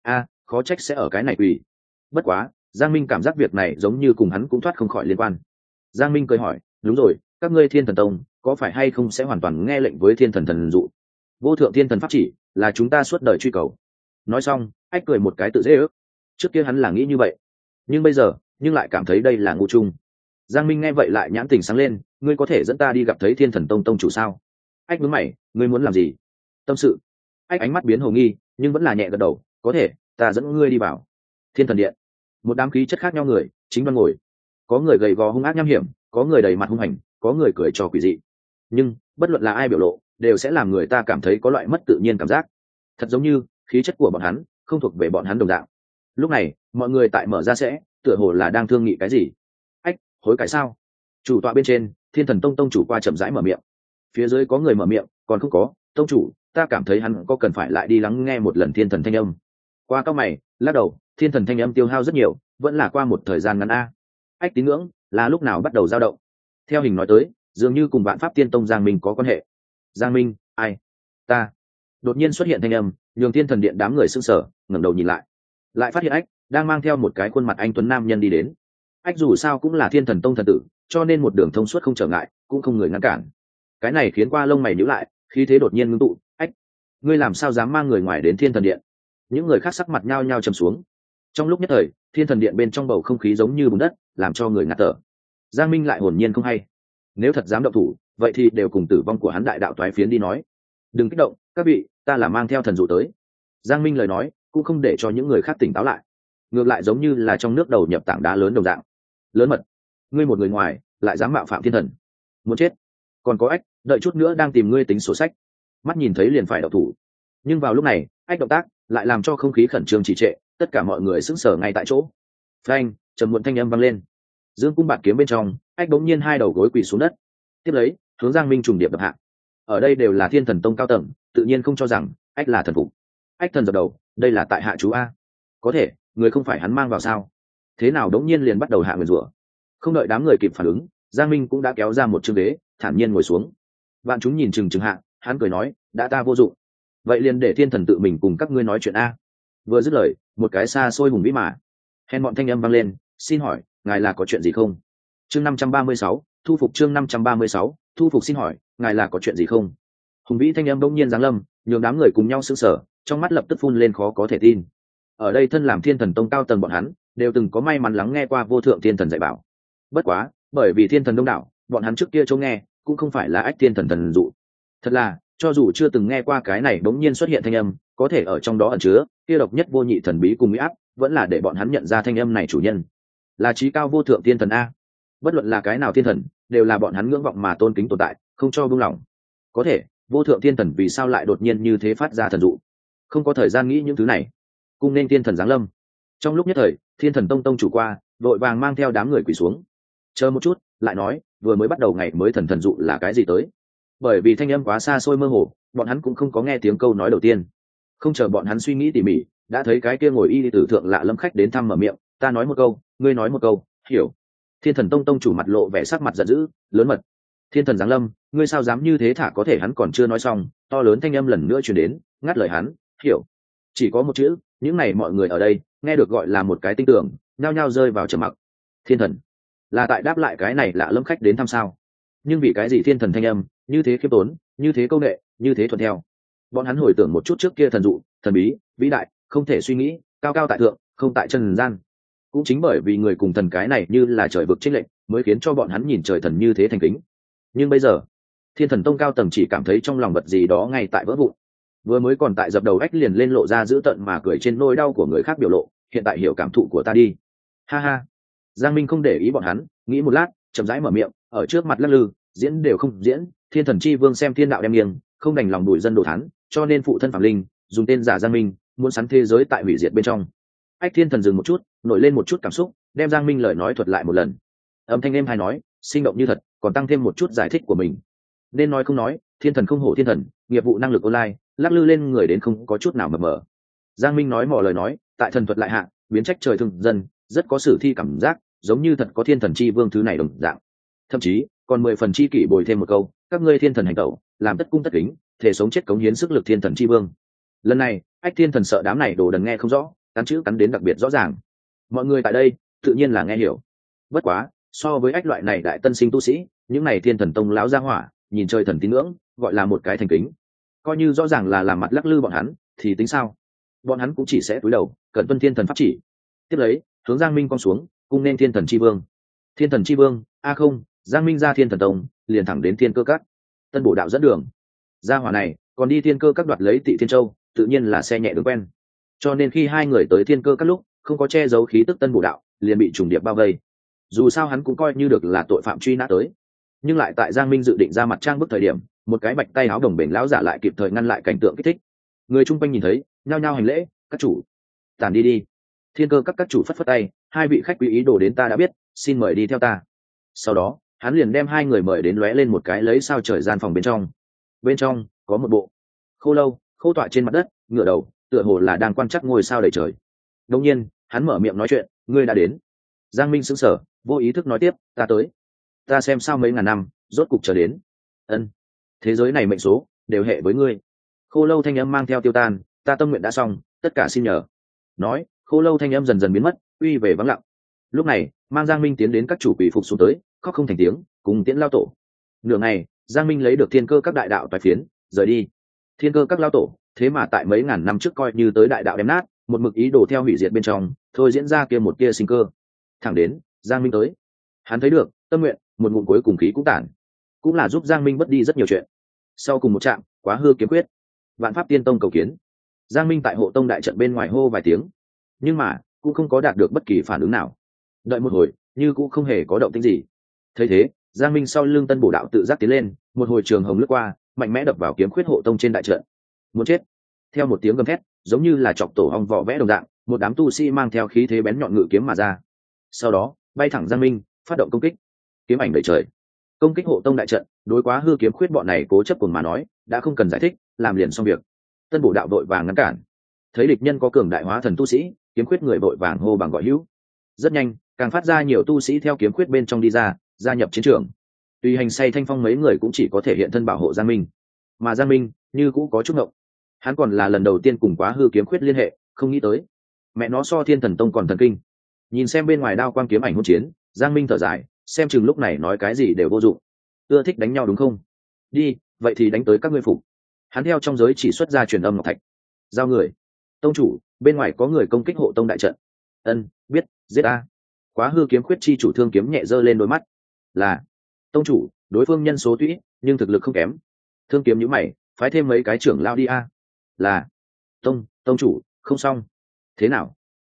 Khó trách sẽ ở cái này quỳ. Bất quá, Giang Minh cảm giác việc này giống như cùng hắn cũng thoát không khỏi liên quan. Giang Minh cười hỏi, đúng rồi, các ngươi Thiên Thần Tông có phải hay không sẽ hoàn toàn nghe lệnh với Thiên Thần thần dụ? Vô thượng thiên thần pháp chỉ là chúng ta suốt đời truy cầu. Nói xong, ách cười một cái tự dễ ước. Trước kia hắn là nghĩ như vậy, nhưng bây giờ lại cảm thấy đây là ngu chung. Giang Minh nghe vậy lại nhãn tình sáng lên, ngươi có thể dẫn ta đi gặp thấy Thiên Thần Tông tông chủ sao? Ách nhướng mày, ngươi muốn làm gì? Tâm sự. Ách ánh mắt biến hồ nghi, nhưng vẫn là nhẹ gật đầu, có thể, ta dẫn ngươi đi vào Thiên Thần Điện. Một đám khí chất khác nhau người chính đang ngồi, có người gầy gò hung ác nham hiểm, có người đầy mặt hung hành, có người cười trò quỷ dị, nhưng bất luận là ai biểu lộ đều sẽ làm người ta cảm thấy có loại mất tự nhiên cảm giác, thật giống như khí chất của bọn hắn không thuộc về bọn hắn đồng dạng. Lúc này mọi người tại mở ra sẽ tựa hồ là đang thương nghị cái gì. Ách, hối cải sao? Chủ tọa bên trên Thiên Thần Tông tông chủ qua chậm rãi mở miệng. Phía dưới có người mở miệng, còn không có. Tông chủ, ta cảm thấy hắn có cần phải lại đi lắng nghe một lần thiên thần thanh âm. Qua cao mày lắc đầu, thiên thần thanh âm tiêu hao rất nhiều, vẫn là qua một thời gian ngắn a. Ách tín ngưỡng là lúc nào bắt đầu dao động? Theo hình nói tới, dường như cùng Vạn Pháp Tiên Tông Giang Minh có quan hệ. Giang Minh, ai? Ta. Đột nhiên xuất hiện thanh âm, nhường Thiên Thần Điện đám người sững sờ, ngẩng đầu nhìn lại phát hiện ách đang mang theo một cái khuôn mặt anh tuấn nam nhân đi đến. Ách dù sao cũng là Thiên Thần Tông thần tử, cho nên một đường thông suốt không trở ngại, cũng không người ngăn cản. Cái này khiến qua lông mày nhíu lại, khí thế đột nhiên ngưng tụ. Ách, ngươi làm sao dám mang người ngoài đến Thiên Thần Điện? Những người khác sắc mặt nhao nhao trầm xuống. Trong lúc nhất thời, Thiên Thần Điện bên trong bầu không khí giống như bùn đất, làm cho người ngạt thở. Giang Minh lại hồn nhiên không hay, nếu thật dám động thủ, vậy thì đều cùng tử vong của hắn đại đạo toái phiến đi nói. Đừng kích động, các vị, ta là mang theo thần dụ tới. Giang Minh lời nói cũng không để cho những người khác tỉnh táo lại, ngược lại giống như là trong nước đầu nhập tảng đá lớn đồng dạng. Lớn mật, ngươi một người ngoài lại dám mạo phạm thiên thần, muốn chết. Còn có ách, đợi chút nữa đang tìm ngươi tính sổ sách, mắt nhìn thấy liền phải động thủ. Nhưng vào lúc này, ách động tác lại làm cho không khí khẩn trương trì trệ, tất cả mọi người sững sờ ngay tại chỗ. Phanh, trầm muộn thanh âm vang lên. Dương cung bạt kiếm bên trong, ách bỗng nhiên hai đầu gối quỳ xuống đất, tiếp lấy hướng Giang Minh trùng điệp đập hạ. Ở đây đều là Thiên Thần Tông cao tầng, tự nhiên không cho rằng ách là thần phục. Ách thần dập đầu, đây là tại hạ chú a. Có thể, người không phải hắn mang vào sao? Thế nào đống nhiên liền bắt đầu hạ nguyền rủa? Không đợi đám người kịp phản ứng, Giang Minh cũng đã kéo ra một chương ghế, thản nhiên ngồi xuống. Bạn chúng nhìn chừng hạ, hắn cười nói, đã ta vô dụng, vậy liền để thiên thần tự mình cùng các ngươi nói chuyện a. Vừa dứt lời, một cái xa xôi hùng vĩ mà hèn bọn thanh âm vang lên, xin hỏi ngài là có chuyện gì không? chương 536, thu phục. chương 536, thu phục. Xin hỏi ngài là có chuyện gì không? Hùng vĩ thanh âm bỗng nhiên giáng lâm, nhường đám người cùng nhau sững sờ, trong mắt lập tức phun lên khó có thể tin. Ở đây thân làm Thiên Thần Tông cao tầng bọn hắn đều từng có may mắn lắng nghe qua vô thượng thiên thần dạy bảo. Bất quá bởi vì thiên thần đông đảo, bọn hắn trước kia chỗ nghe cũng không phải là ách thiên thần thần dụ. Thật là cho dù chưa từng nghe qua cái này bỗng nhiên xuất hiện thanh âm, có thể ở trong đó ẩn chứa kia độc nhất vô nhị thần bí cùng uy áp, vẫn là để bọn hắn nhận ra thanh âm này chủ nhân là trí cao vô thượng thiên thần a. Bất luận là cái nào thiên thần, đều là bọn hắn ngưỡng vọng mà tôn kính tồn tại, không cho buông lỏng. Có thể vô thượng thiên thần vì sao lại đột nhiên như thế phát ra thần dụ? Không có thời gian nghĩ những thứ này, cung nên thiên thần giáng lâm. Trong lúc nhất thời, Thiên Thần Tông tông chủ qua vội vàng mang theo đám người quỳ xuống. Chờ một chút, lại nói vừa mới bắt đầu ngày mới thần dụ là cái gì tới? Bởi vì thanh âm quá xa xôi mơ hồ, bọn hắn cũng không có nghe tiếng câu nói đầu tiên. Không chờ bọn hắn suy nghĩ tỉ mỉ, đã thấy cái kia ngồi y tử thượng lạ lâm khách đến thăm mở miệng, ta nói một câu, ngươi nói một câu, hiểu? Thiên Thần Tông tông chủ mặt lộ vẻ sắc mặt giận dữ, lớn mật. Thiên thần giáng lâm, ngươi sao dám như thế thả? Có thể hắn còn chưa nói xong, to lớn thanh âm lần nữa truyền đến, ngắt lời hắn, hiểu? Chỉ có một chữ, những này mọi người ở đây nghe được gọi là một cái tinh tưởng, nhao nhao rơi vào trầm mặc. Thiên thần là tại đáp lại cái này lạ lâm khách đến thăm sao? Nhưng vì cái gì thiên thần thanh âm như thế khiêm tốn, như thế công nghệ, như thế thuận theo? Bọn hắn hồi tưởng một chút trước kia thần dụ, thần bí, vĩ đại, không thể suy nghĩ, cao cao tại thượng, không tại chân gian. Cũng chính bởi vì người cùng thần cái này như là trời vực chênh lệch, mới khiến cho bọn hắn nhìn trời thần như thế thành kính. Nhưng bây giờ Thiên Thần Tông cao tầng chỉ cảm thấy trong lòng vật gì đó ngay tại vỡ vụn. Vừa mới còn tại dập đầu ách liền lên lộ ra dữ tợn mà cười trên nỗi đau của người khác biểu lộ, hiện tại hiểu cảm thụ của ta đi. Ha ha. Giang Minh không để ý bọn hắn, nghĩ một lát, chậm rãi mở miệng, ở trước mặt lắc lư, diễn đều không diễn, Thiên Thần Chi Vương xem thiên đạo đem nghiêng, không đành lòng đuổi dân đồ thán, cho nên phụ thân Phạm Linh, dùng tên giả Giang Minh, muốn sắn thế giới tại hủy diệt bên trong. Ách Thiên Thần dừng một chút, nổi lên một chút cảm xúc, đem Giang Minh lời nói thuật lại một lần. Âm thanh êm hay nói, sinh động như thật, còn tăng thêm một chút giải thích của mình. Nên nói không nói, thiên thần không hổ thiên thần, nghiệp vụ năng lực online, lắc lư lên người đến không có chút nào mờ mờ. Giang Minh nói mỏ lời nói, tại thần thuật lại hạ, biến trách trời thương dân, rất có sử thi cảm giác, giống như thật có thiên thần chi vương thứ này đồng dạng. Thậm chí còn 10 phần chi kỷ bồi thêm một câu, các ngươi thiên thần hành tẩu, làm tất cung tất kính, thể sống chết cống hiến sức lực thiên thần chi vương. Lần này ách thiên thần sợ đám này đồ đần nghe không rõ, cắn chữ cắn đến đặc biệt rõ ràng. Mọi người tại đây tự nhiên là nghe hiểu. Bất quá so với ách loại này đại tân sinh tu sĩ, những này thiên thần tông lão gia hỏa nhìn chơi thần tín ngưỡng, gọi là một cái thành kính. Coi như rõ ràng là làm mặt lắc lư bọn hắn thì tính sao? Bọn hắn cũng chỉ sẽ cúi đầu cẩn tuân thiên thần pháp chỉ. Tiếp lấy hướng Giang Minh con xuống, cung nên thiên thần chi vương. Thiên thần chi vương a không, Giang Minh ra thiên thần tông liền thẳng đến thiên cơ các. Tân bổ đạo dẫn đường, gia hỏa này còn đi thiên cơ các đoạt lấy Tị Thiên Châu, tự nhiên là xe nhẹ đường quen. Cho nên khi hai người tới thiên cơ các lúc, không có che giấu khí tức tân bổ đạo, liền bị trùng điệp bao vây. Dù sao hắn cũng coi như được là tội phạm truy nã tới, nhưng lại tại Giang Minh dự định ra mặt trang bức thời điểm, một cái bạch tay áo đồng bền lão giả lại kịp thời ngăn lại cảnh tượng kích thích. Người chung quanh nhìn thấy, nhao nhao hành lễ, các chủ tản đi đi. Thiên cơ các chủ phất phất tay, hai vị khách quý ý đồ đến ta đã biết, xin mời đi theo ta. Sau đó hắn liền đem hai người mời đến lóe lên một cái lấy sao trời gian phòng bên trong. Bên trong có một bộ khô lâu khô tọa trên mặt đất, ngửa đầu tựa hồ là đang quan trắc ngôi sao đầy trời. Đột nhiên hắn mở miệng nói chuyện, ngươi đã đến. Giang Minh sững sờ, vô ý thức nói tiếp, ta tới. Ta xem sao mấy ngàn năm rốt cục trở đến. Ân, thế giới này mệnh số đều hệ với ngươi. Khô lâu thanh âm mang theo tiêu tan, ta tâm nguyện đã xong, tất cả xin nhờ. Nói khô lâu thanh âm dần dần biến mất, uy về vắng lặng. Lúc này mang Giang Minh tiến đến các chủ quỷ phục xuống tới, khóc không thành tiếng, cùng tiễn lao tổ. Nửa ngày Giang Minh lấy được thiên cơ các đại đạo toái phiến, rời đi. Thiên cơ các lao tổ thế mà tại mấy ngàn năm trước coi như tới đại đạo đem nát, một mực ý đồ theo hủy diệt bên trong thôi diễn ra kia một tia sinh cơ. Thẳng đến Giang Minh tới, hắn thấy được tâm nguyện một ngụm cuối cùng khí cũng tản, cũng là giúp Giang Minh bất đi rất nhiều chuyện. Sau cùng một trạm quá hư kiếm quyết, vạn pháp tiên tông cầu kiến. Giang Minh tại hộ tông đại trận bên ngoài hô vài tiếng, nhưng mà cũng không có đạt được bất kỳ phản ứng nào. Đợi một hồi như cũng không hề có động tĩnh gì. Thấy thế Giang Minh sau lưng tân bổ đạo tự giác tiến lên, một hồi trường hồng lướt qua, mạnh mẽ đập vào kiếm khuyết hộ tông trên đại trận. Muốn chết. Theo một tiếng gầm thét giống như là chọc tổ ong vỏ vẽ đồng dạng, một đám tu sĩ mang theo khí thế bén nhọn ngự kiếm mà ra, sau đó bay thẳng Giang Minh, phát động công kích. Kiếm ảnh đầy trời công kích hộ tông đại trận, đối quá hư kiếm khuyết bọn này cố chấp cùng mà nói đã không cần giải thích, làm liền xong việc. Tân bổ đạo vội vàng ngăn cản, thấy địch nhân có cường đại hóa thần tu sĩ, kiếm khuyết người vội vàng hô bằng gọi hữu. Rất nhanh càng phát ra nhiều tu sĩ theo kiếm khuyết bên trong đi ra, gia nhập chiến trường. Tùy hành say thanh phong mấy người cũng chỉ có thể hiện thân bảo hộ Giang Minh, mà Giang Minh như cũ có chút ngộng. Hắn còn là lần đầu tiên cùng quá hư kiếm khuyết liên hệ, không nghĩ tới mẹ nó so thiên thần tông còn thần kinh. Nhìn xem bên ngoài đao quang kiếm ảnh hỗn chiến, Giang Minh thở dài, xem chừng lúc này nói cái gì đều vô dụng. Ưa thích đánh nhau đúng không? Đi, vậy thì đánh tới các ngươi phục. Hắn theo trong giới chỉ xuất ra truyền âm ngọc thạch. Giao người. Tông chủ, bên ngoài có người công kích hộ tông đại trận. Ân, biết, giết a. Quá hư kiếm khuyết chi chủ thương kiếm nhẹ giơ lên đôi mắt. Là, tông chủ, đối phương nhân số tuy nhưng thực lực không kém. Thương kiếm nhíu mày, phái thêm mấy cái trưởng lao đi a. Là, tông chủ, không xong. Thế nào?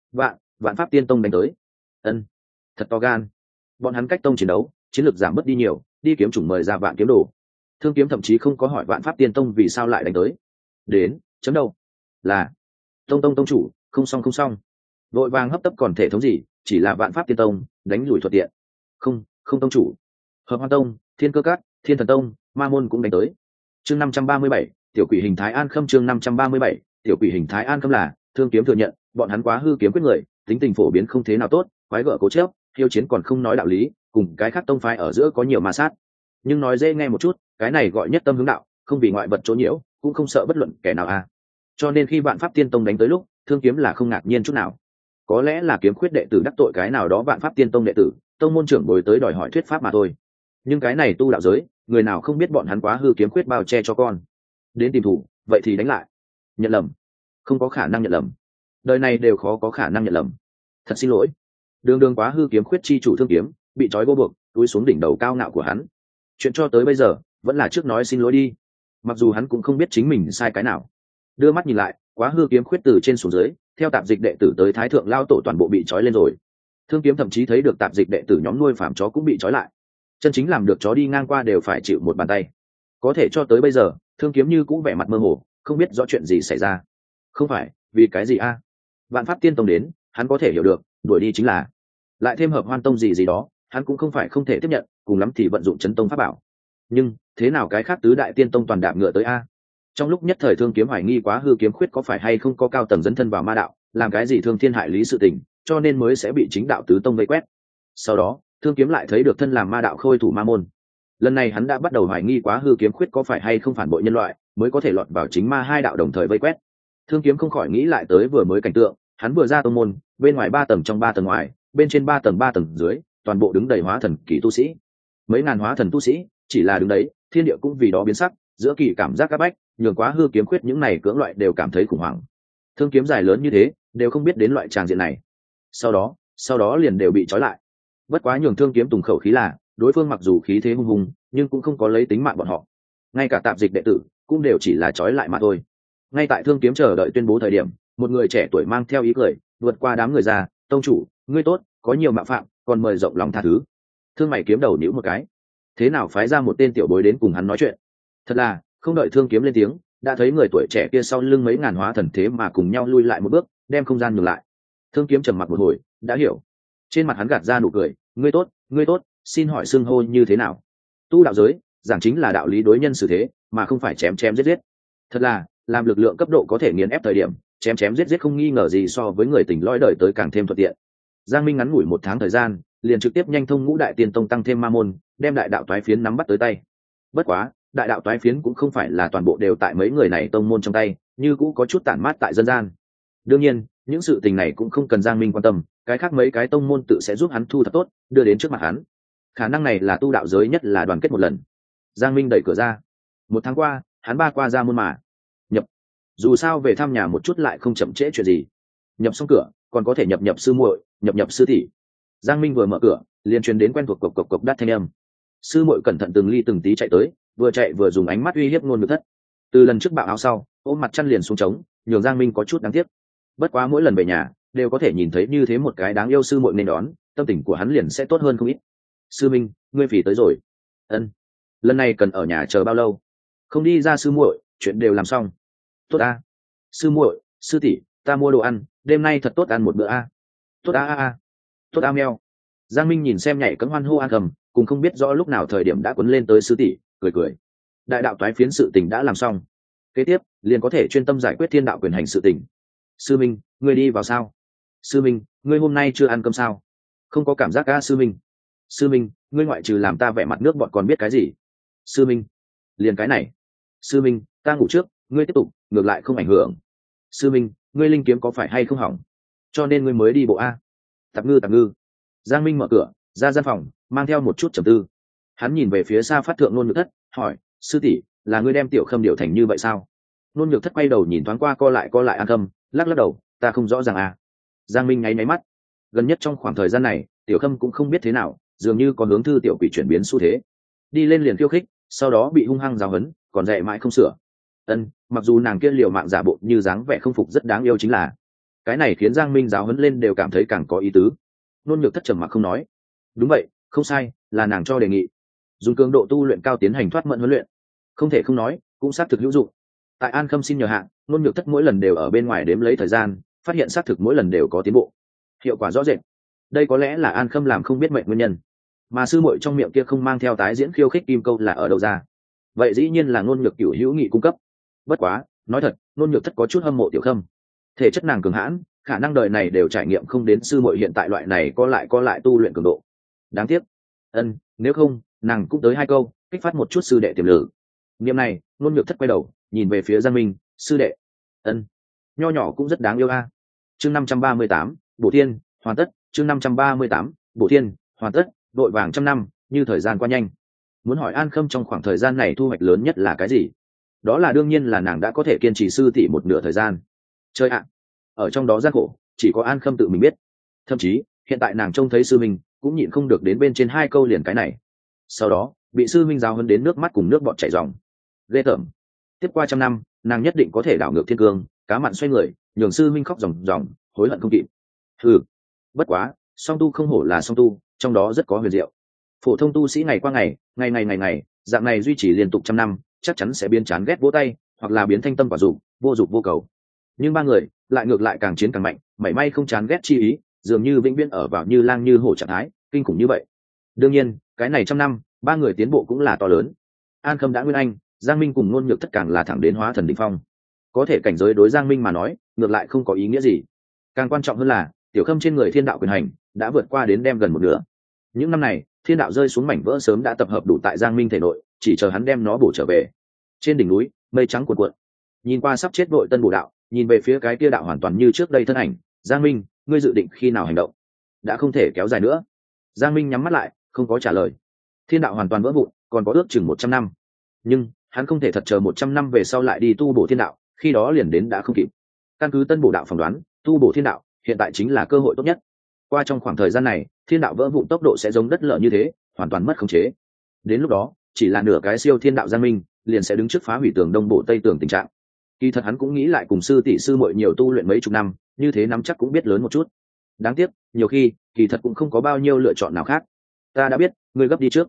Vạn pháp tiên tông đánh tới. Ân, thật to gan. Bọn hắn cách tông chiến đấu, chiến lược giảm bớt đi nhiều, đi kiếm chủng mời ra vạn kiếm đồ. Thương kiếm thậm chí không có hỏi vạn pháp tiên tông vì sao lại đánh tới. Đến, chấm đâu? Là, tông chủ, không xong. Vội vàng hấp tấp còn thể thống gì, chỉ là vạn pháp tiên tông, đánh lùi thuận tiện. Không tông chủ. Hợp Hoan tông, Thiên Cơ Các, Thiên Thần tông, Ma môn cũng đánh tới. Chương 537, tiểu quỷ hình thái an khâm. Chương 537, tiểu quỷ hình thái an khâm. Là, thương kiếm thừa nhận, bọn hắn quá hư kiếm quyết người, tính tình phổ biến không thế nào tốt, quái gở cố chấp, hiếu chiến còn không nói đạo lý, cùng cái khác tông phái ở giữa có nhiều ma sát. Nhưng nói dễ nghe một chút, cái này gọi nhất tâm hướng đạo, không vì ngoại vật chỗ nhiễu, cũng không sợ bất luận kẻ nào a. Cho nên khi vạn pháp tiên tông đánh tới lúc, thương kiếm là không ngạc nhiên chút nào. Có lẽ là kiếm khuyết đệ tử đắc tội cái nào đó vạn pháp tiên tông đệ tử, tông môn trưởng bồi tới đòi hỏi thuyết pháp mà thôi. Nhưng cái này tu đạo giới, người nào không biết bọn hắn quá hư kiếm khuyết bao che cho con. Đến tìm thủ, vậy thì đánh lại. Nhận lầm, không có khả năng nhận lầm. Đời này đều khó có khả năng nhận lầm. Thật xin lỗi. Đường quá hư kiếm khuyết chi chủ thương kiếm, bị trói vô buộc, túi xuống đỉnh đầu cao ngạo của hắn. Chuyện cho tới bây giờ, vẫn là trước nói xin lỗi đi. Mặc dù hắn cũng không biết chính mình sai cái nào. Đưa mắt nhìn lại, quá hư kiếm khuyết từ trên xuống dưới, theo tạp dịch đệ tử tới thái thượng lao tổ toàn bộ bị trói lên rồi. Thương kiếm thậm chí thấy được tạp dịch đệ tử nhóm nuôi phàm chó cũng bị trói lại. Chân chính làm được chó đi ngang qua đều phải chịu một bàn tay. Có thể cho tới bây giờ, thương kiếm như cũng vẻ mặt mơ hồ, không biết rõ chuyện gì xảy ra. Không phải, vì cái gì a? Vạn pháp tiên tông đến, hắn có thể hiểu được, đuổi đi chính là. Lại thêm Hợp Hoan tông gì đó, hắn cũng không phải không thể tiếp nhận, cùng lắm thì vận dụng chấn tông pháp bảo. Nhưng thế nào cái khác tứ đại tiên tông toàn đạp ngựa tới a? Trong lúc nhất thời thương kiếm hoài nghi quá hư kiếm khuyết có phải hay không có cao tầng dấn thân vào ma đạo, làm cái gì thương thiên hại lý sự tình, cho nên mới sẽ bị chính đạo tứ tông vây quét. Sau đó thương kiếm lại thấy được thân làm ma đạo khôi thủ ma môn. Lần này hắn đã bắt đầu hoài nghi quá hư kiếm khuyết có phải hay không phản bội nhân loại, mới có thể lọt vào chính ma hai đạo đồng thời vây quét. Thương kiếm không khỏi nghĩ lại tới vừa mới cảnh tượng, hắn vừa ra tông môn, bên ngoài 3 tầng trong 3 tầng ngoài, bên trên 3 tầng dưới, toàn bộ đứng đầy hóa thần kỳ tu sĩ. Mấy ngàn hóa thần tu sĩ, chỉ là đứng đấy, thiên địa cũng vì đó biến sắc, giữa kỳ cảm giác các bách, nhường quá hư kiếm khuyết những này cưỡng loại đều cảm thấy khủng hoảng. Thương kiếm dài lớn như thế, đều không biết đến loại tràng diện này. Sau đó liền đều bị trói lại. Bất quá nhường thương kiếm tùng khẩu khí là, đối phương mặc dù khí thế hung hùng, nhưng cũng không có lấy tính mạng bọn họ. Ngay cả tạp dịch đệ tử cũng đều chỉ là trói lại mà thôi. Ngay tại thương kiếm chờ đợi tuyên bố thời điểm, một người trẻ tuổi mang theo ý cười, vượt qua đám người ra, tông chủ, ngươi tốt, có nhiều mạo phạm, còn mời rộng lòng tha thứ. Thương mày kiếm đầu nhíu một cái. Thế nào phái ra một tên tiểu bối đến cùng hắn nói chuyện? Thật là, không đợi thương kiếm lên tiếng, đã thấy người tuổi trẻ kia sau lưng mấy ngàn hóa thần thế mà cùng nhau lui lại một bước, đem không gian nhường lại. Thương kiếm trầm mặc một hồi, đã hiểu. Trên mặt hắn gạt ra nụ cười, ngươi tốt, xin hỏi xưng hô như thế nào? Tu đạo giới, giảng chính là đạo lý đối nhân xử thế, mà không phải chém giết. Thật là, làm lực lượng cấp độ có thể nghiền ép thời điểm, chém giết không nghi ngờ gì so với người tình lõi đời tới càng thêm thuận tiện. Giang Minh ngắn ngủi 1 tháng thời gian, liền trực tiếp nhanh thông ngũ đại tiên tông tăng thêm ma môn, đem đại đạo toái phiến nắm bắt tới tay. Bất quá, đại đạo toái phiến cũng không phải là toàn bộ đều tại mấy người này tông môn trong tay, như cũng có chút tản mát tại dân gian. Đương nhiên, những sự tình này cũng không cần Giang Minh quan tâm, cái khác mấy cái tông môn tự sẽ giúp hắn thu thập tốt, đưa đến trước mặt hắn. Khả năng này là tu đạo giới nhất là đoàn kết một lần. Giang Minh đẩy cửa ra. 1 tháng qua, hắn ba qua ra môn mà. Nhập. Dù sao về thăm nhà một chút lại không chậm trễ chuyện gì. Nhập xong cửa, còn có thể nhập sư muội, nhập sư tỷ. Giang Minh vừa mở cửa, liền truyền đến quen thuộc cộc đắt thanh âm. Sư muội cẩn thận từng ly từng tí chạy tới, vừa chạy vừa dùng ánh mắt uy hiếp ngôn ngữ thất. Từ lần trước bạo áo sau, ôm mặt chăn liền xuống trống, nhường Giang Minh có chút đáng tiếc. Bất quá mỗi lần về nhà, đều có thể nhìn thấy như thế một cái đáng yêu sư muội nên đón, tâm tình của hắn liền sẽ tốt hơn không ít. Sư Minh, ngươi phỉ tới rồi. Ân. Lần này cần ở nhà chờ bao lâu? Không đi ra sư muội, chuyện đều làm xong. Tốt a. Sư muội, sư tỷ, ta mua đồ ăn, đêm nay thật tốt ăn một bữa a. Tốt a. Tốt a meo. Giang Minh nhìn xem nhảy cẫng hoan hô an cầm, cùng không biết rõ lúc nào thời điểm đã cuốn lên tới sư tỷ, cười. Đại đạo toái phiến sự tình đã làm xong, kế tiếp liền có thể chuyên tâm giải quyết thiên đạo quyền hành sự tình. Sư Minh, ngươi đi vào sao? Sư Minh, ngươi hôm nay chưa ăn cơm sao? Không có cảm giác a sư Minh. Sư Minh, ngươi ngoại trừ làm ta vẻ mặt nước bọn còn biết cái gì? Sư Minh, liền cái này. Sư Minh, ta ngủ trước, ngươi tiếp tục, ngược lại không ảnh hưởng. Sư Minh, ngươi linh kiếm có phải hay không hỏng, cho nên ngươi mới đi bộ a? Tạp ngư. Giang Minh mở cửa ra gian phòng, mang theo một chút trầm tư. Hắn nhìn về phía xa phát thượng Nôn Nhược Thất, hỏi: sư tỷ, là ngươi đem Tiểu Khâm điều thành như vậy sao? Nôn Nhược Thất quay đầu nhìn thoáng qua co lại An Khâm, lắc đầu, ta không rõ ràng à. Giang Minh nháy máy mắt. Gần nhất trong khoảng thời gian này, Tiểu Khâm cũng không biết thế nào, dường như có hướng thư tiểu quỷ chuyển biến xu thế, đi lên liền khiêu khích, sau đó bị hung hăng giáo huấn, còn dạy mãi không sửa. Mặc dù nàng kia liều mạng giả bộ như dáng vẻ không phục rất đáng yêu, chính là cái này khiến Giang Minh giáo huấn lên đều cảm thấy càng có ý tứ. Nôn Nhược Thất trầm mặc không nói. Đúng vậy, không sai, là nàng cho đề nghị, dùng cường độ tu luyện cao tiến hành thoát mẫn huấn luyện. Không thể không nói, cũng xác thực hữu dụng. Tại An Khâm xin nhờ hạng, Nôn Nhược Thất mỗi lần đều ở bên ngoài đếm lấy thời gian, phát hiện xác thực mỗi lần đều có tiến bộ, hiệu quả rõ rệt. Đây có lẽ là An Khâm làm không biết mệnh nguyên nhân, mà sư muội trong miệng kia không mang theo tái diễn khiêu khích kim câu là ở đâu ra? Vậy dĩ nhiên là Nôn Nhược Cửu hữu nghị cung cấp. Bất quá, nói thật, Nôn Nhược Thất có chút hâm mộ Tiểu Khâm. Thể chất nàng cường hãn, khả năng đời này đều trải nghiệm không đến sư muội hiện tại loại này co lại tu luyện cường độ. Đáng tiếc. Nếu không, nàng cũng tới 2 câu, kích phát một chút sư đệ tiềm lực. Niệm này, Nôn Nhược Thất quay đầu, nhìn về phía Giang Minh, sư đệ. Nho nhỏ cũng rất đáng yêu a. Chương 538, Bổ Thiên, hoàn tất. Chương 538, Bổ Thiên, hoàn tất. Đội vàng trăm năm, như thời gian qua nhanh. Muốn hỏi An Khâm trong khoảng thời gian này thu hoạch lớn nhất là cái gì? Đó là đương nhiên là nàng đã có thể kiên trì sư tỷ một nửa thời gian. Chơi ạ, ở trong đó gian khổ, chỉ có An Khâm tự mình biết. Thậm chí, hiện tại nàng trông thấy sư minh, cũng nhịn không được đến bên trên 2 câu liền cái này. Sau đó, bị sư minh giáo huấn đến nước mắt cùng nước bọt chảy ròng. Ghê tởm. Tiếp qua 100 năm, nàng nhất định có thể đảo ngược thiên cương, cá mặn xoay người, nhường sư minh khóc ròng ròng, hối hận không kịp. Bất quá, song tu không hổ là song tu, trong đó rất có huyền diệu. Phổ thông tu sĩ ngày qua ngày, ngày, dạng này duy trì liên tục 100 năm, chắc chắn sẽ biến chán ghét vỗ tay, hoặc là biến thanh tâm quả dục, vô dục vô cầu. Nhưng 3 người lại ngược lại càng chiến càng mạnh, mảy may không chán ghét chi ý, dường như vĩnh viễn ở vào như lang như hổ trạng thái, kinh khủng như vậy. Đương nhiên, cái này 100 năm, 3 người tiến bộ cũng là to lớn. An Khâm đã nguyên anh, Giang Minh cùng Nôn Nhược Thất càng là thẳng đến hóa thần đỉnh phong. Có thể cảnh giới đối Giang Minh mà nói, ngược lại không có ý nghĩa gì. Càng quan trọng hơn là, Tiểu Khâm trên người thiên đạo quyền hành đã vượt qua đến đem gần một nửa. Những năm này, thiên đạo rơi xuống mảnh vỡ sớm đã tập hợp đủ tại Giang Minh thể nội, chỉ chờ hắn đem nó bổ trở về. Trên đỉnh núi, mây trắng cuộn cuộn. Nhìn qua sắp chết vội tân bổ đạo, nhìn về phía cái kia đạo hoàn toàn như trước đây thân ảnh, Giang Minh, ngươi dự định khi nào hành động? Đã không thể kéo dài nữa. Giang Minh nhắm mắt lại, không có trả lời. Thiên đạo hoàn toàn vỡ vụn, còn có ước chừng 100 năm. Nhưng hắn không thể thật chờ 100 năm về sau lại đi tu bổ thiên đạo, khi đó liền đến đã không kịp. Căn cứ tân bổ đạo phỏng đoán, tu bổ thiên đạo hiện tại chính là cơ hội tốt nhất. Qua trong khoảng thời gian này, thiên đạo vỡ vụn tốc độ sẽ giống đất lở như thế, hoàn toàn mất khống chế. Đến lúc đó, chỉ là nửa cái siêu thiên đạo Giang Minh liền sẽ đứng trước phá hủy tường đông bộ tây tường tình trạng. Kỳ thật hắn cũng nghĩ lại cùng sư tỷ sư muội nhiều tu luyện mấy chục năm, như thế nắm chắc cũng biết lớn một chút. Đáng tiếc, nhiều khi kỳ thật cũng không có bao nhiêu lựa chọn nào khác. Ta đã biết, ngươi gấp đi trước.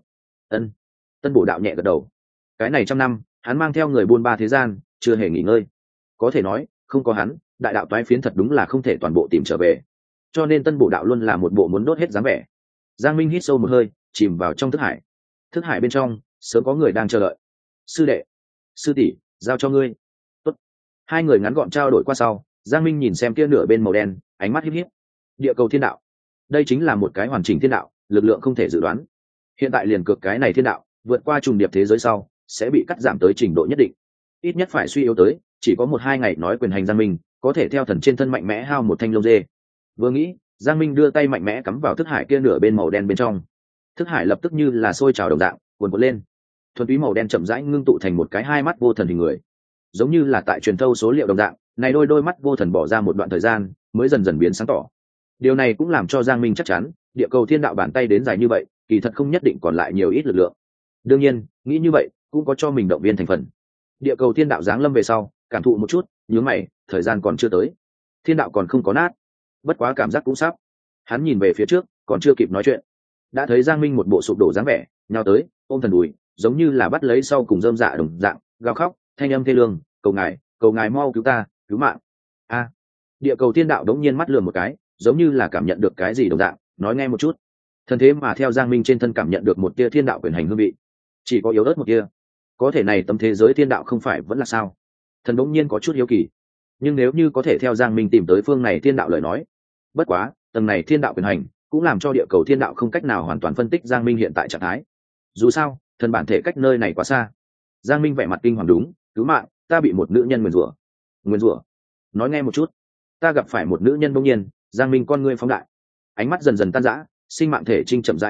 Tân bổ đạo nhẹ gật đầu. Cái này 100 năm, hắn mang theo người buôn ba thế gian, chưa hề nghỉ ngơi. Có thể nói, không có hắn, đại đạo toái phiến thật đúng là không thể toàn bộ tìm trở về. Cho nên tân bổ đạo luôn là một bộ muốn đốt hết dáng vẻ. Giang Minh hít sâu một hơi, chìm vào trong thức hải. Thức hải bên trong, sớm có người đang chờ đợi. Sư đệ, sư tỷ, giao cho ngươi. Tốt. 2 người ngắn gọn trao đổi qua sau, Giang Minh nhìn xem kia nửa bên màu đen, ánh mắt híp híp. Địa cầu thiên đạo, đây chính là một cái hoàn chỉnh thiên đạo, lực lượng không thể dự đoán. Hiện tại liền cược cái này thiên đạo, vượt qua trùng điệp thế giới sau, sẽ bị cắt giảm tới trình độ nhất định. Ít nhất phải suy yếu tới, chỉ có 1-2 ngày nói quyền hành Giang Minh, có thể theo thần trên thân mạnh mẽ hao một thanh lông dê. Vừa nghĩ, Giang Minh đưa tay mạnh mẽ cắm vào thức hải kia nửa bên màu đen bên trong. Thức hải lập tức như là sôi trào đồng dạng, cuồn cuộn lên. Thuần túy màu đen chậm rãi ngưng tụ thành một cái 2 mắt vô thần hình người. Giống như là tại truyền thâu số liệu đồng dạng, này đôi mắt vô thần bỏ ra một đoạn thời gian, mới dần dần biến sáng tỏ. Điều này cũng làm cho Giang Minh chắc chắn, địa cầu thiên đạo bàn tay đến dài như vậy, kỳ thật không nhất định còn lại nhiều ít lực lượng. Đương nhiên, nghĩ như vậy, cũng có cho mình động viên thành phần. Địa cầu thiên đạo giáng lâm về sau, cảm thụ một chút, nhướng mày, thời gian còn chưa tới. Thiên đạo còn không có nát. Bất quá cảm giác cũng sắp. Hắn nhìn về phía trước, còn chưa kịp nói chuyện, đã thấy Giang Minh một bộ sụp đổ dáng vẻ, nhào tới, ôm thần đùi, giống như là bắt lấy sau cùng rơm dạ đồng dạng, gào khóc, thanh âm thê lương, cầu ngài mau cứu ta, cứu mạng. A. Địa cầu thiên đạo đống nhiên mắt lườm một cái, giống như là cảm nhận được cái gì đồng dạng, nói nghe một chút. Thần thế mà theo Giang Minh trên thân cảm nhận được một tia thiên đạo quyền hành hương vị, chỉ có yếu ớt một tia. Có thể này tấm thế giới thiên đạo không phải vẫn là sao? Thần đống nhiên có chút hiếu kỳ. Nhưng nếu như có thể theo Giang Minh tìm tới phương này thiên đạo lời nói, bất quá tầng này thiên đạo quyền hành cũng làm cho địa cầu thiên đạo không cách nào hoàn toàn phân tích Giang Minh hiện tại trạng thái. Dù sao, thần bản thể cách nơi này quá xa. Giang Minh vẻ mặt kinh hoàng, đúng, cứu mạng, ta bị một nữ nhân nguyền rủa. Nguyền rủa? Nói nghe một chút. Ta gặp phải một nữ nhân. Bỗng nhiên Giang Minh con ngươi phóng đại, ánh mắt dần dần tan rã, sinh mạng thể trinh chậm rãi biến mất,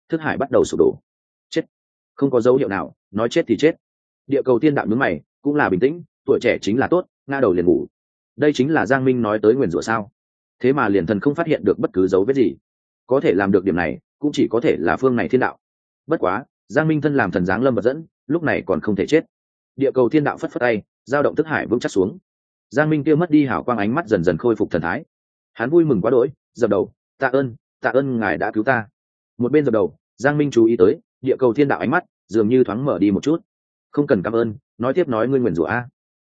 thức hải bắt đầu sụp đổ. Chết. Không có dấu hiệu nào nói chết thì chết. Địa cầu thiên đạo nhướng mày, cũng là bình tĩnh, tuổi trẻ chính là tốt, ngã đầu liền ngủ. Đây chính là Giang Minh nói tới nguyền rủa sao? Thế mà liền thần không phát hiện được bất cứ dấu vết gì. Có thể làm được điểm này cũng chỉ có thể là phương này thiên đạo. Bất quá Giang Minh thân làm thần giáng lâm vật dẫn, lúc này còn không thể chết. Địa cầu thiên đạo phất phất tay, dao động thức hải vững chắc xuống. Giang Minh kia mất đi hào quang, ánh mắt dần dần khôi phục thần thái. Hắn vui mừng quá đỗi, dập đầu, tạ ơn ngài đã cứu ta. Một bên dập đầu, Giang Minh chú ý tới địa cầu thiên đạo ánh mắt dường như thoáng mở đi một chút. Không cần cảm ơn, nói tiếp nói ngươi nguyền rủa a.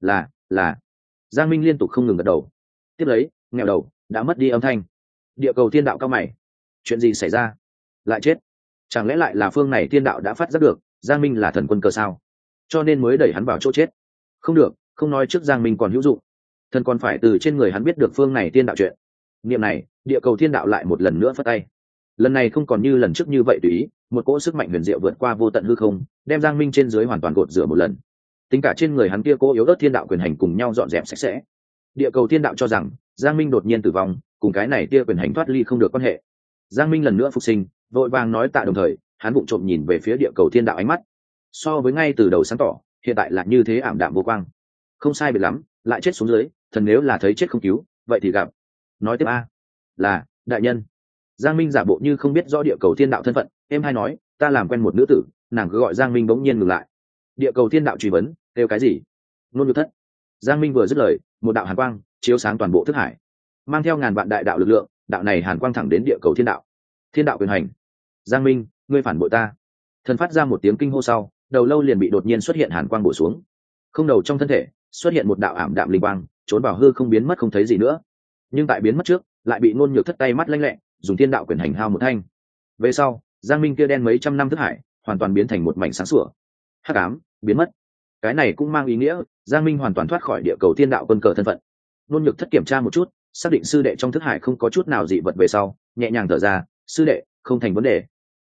Là. Giang Minh liên tục không ngừng gật đầu. Tiếp lấy nghèo đầu đã mất đi âm thanh. Địa cầu thiên đạo cao mày, chuyện gì xảy ra? Lại chết? Chẳng lẽ lại là phương này thiên đạo đã phát giác được Giang Minh là thần quân cơ sao, cho nên mới đẩy hắn vào chỗ chết? Không được, không nói trước Giang Minh còn hữu dụng, thần còn phải từ trên người hắn biết được phương này thiên đạo chuyện. Niệm này, địa cầu thiên đạo lại một lần nữa phất tay. Lần này không còn như lần trước như vậy tùy ý, một cỗ sức mạnh huyền diệu vượt qua vô tận hư không, đem Giang Minh trên dưới hoàn toàn gột rửa một lần. Tính cả trên người hắn kia cỗ yếu ớt thiên đạo quyền hành cùng nhau dọn dẹp sạch sẽ. Địa cầu thiên đạo cho rằng Giang Minh đột nhiên tử vong cùng cái này kia quyền hành thoát ly không được quan hệ. Giang Minh lần nữa phục sinh, vội vàng nói tạ, đồng thời hắn vụng trộm nhìn về phía địa cầu thiên đạo, ánh mắt so với ngay từ đầu sáng tỏ, hiện tại là như thế ảm đạm vô quang. Không sai biệt lắm, lại chết xuống dưới, thần nếu là thấy chết không cứu, vậy thì gặp. Nói tiếp a. Là đại nhân. Giang Minh giả bộ như không biết rõ địa cầu thiên đạo thân phận, em hay nói, ta làm quen một nữ tử, nàng cứ gọi Giang Minh. Bỗng nhiên ngừng lại. Địa cầu thiên đạo truy vấn, kêu cái gì? Nôn nhược thất. Giang Minh vừa dứt lời, một đạo hàn quang chiếu sáng toàn bộ thức hải, mang theo ngàn vạn đại đạo lực lượng. Đạo này hàn quang thẳng đến địa cầu thiên đạo. Thiên đạo quyền hành. Giang Minh, ngươi phản bội ta. Thần phát ra một tiếng kinh hô sau, đầu lâu liền bị đột nhiên xuất hiện hàn quang bổ xuống. Không đầu trong thân thể xuất hiện một đạo ảm đạm linh quang, trốn vào hư không biến mất không thấy gì nữa. Nhưng tại biến mất trước, lại bị ngôn nhược thất tay mắt lanh lẹ dùng thiên đạo quyền hành hao một thanh. Về sau, Giang Minh kia đen mấy trăm năm thức hải hoàn toàn biến thành một mảnh sáng sủa. Hắc ám biến mất. Cái này cũng mang ý nghĩa Giang Minh hoàn toàn thoát khỏi địa cầu thiên đạo quân cờ thân phận. Ngôn nhược thất kiểm tra một chút, xác định sư đệ trong thức hải không có chút nào dị vật về sau, nhẹ nhàng thở ra, sư đệ không thành vấn đề.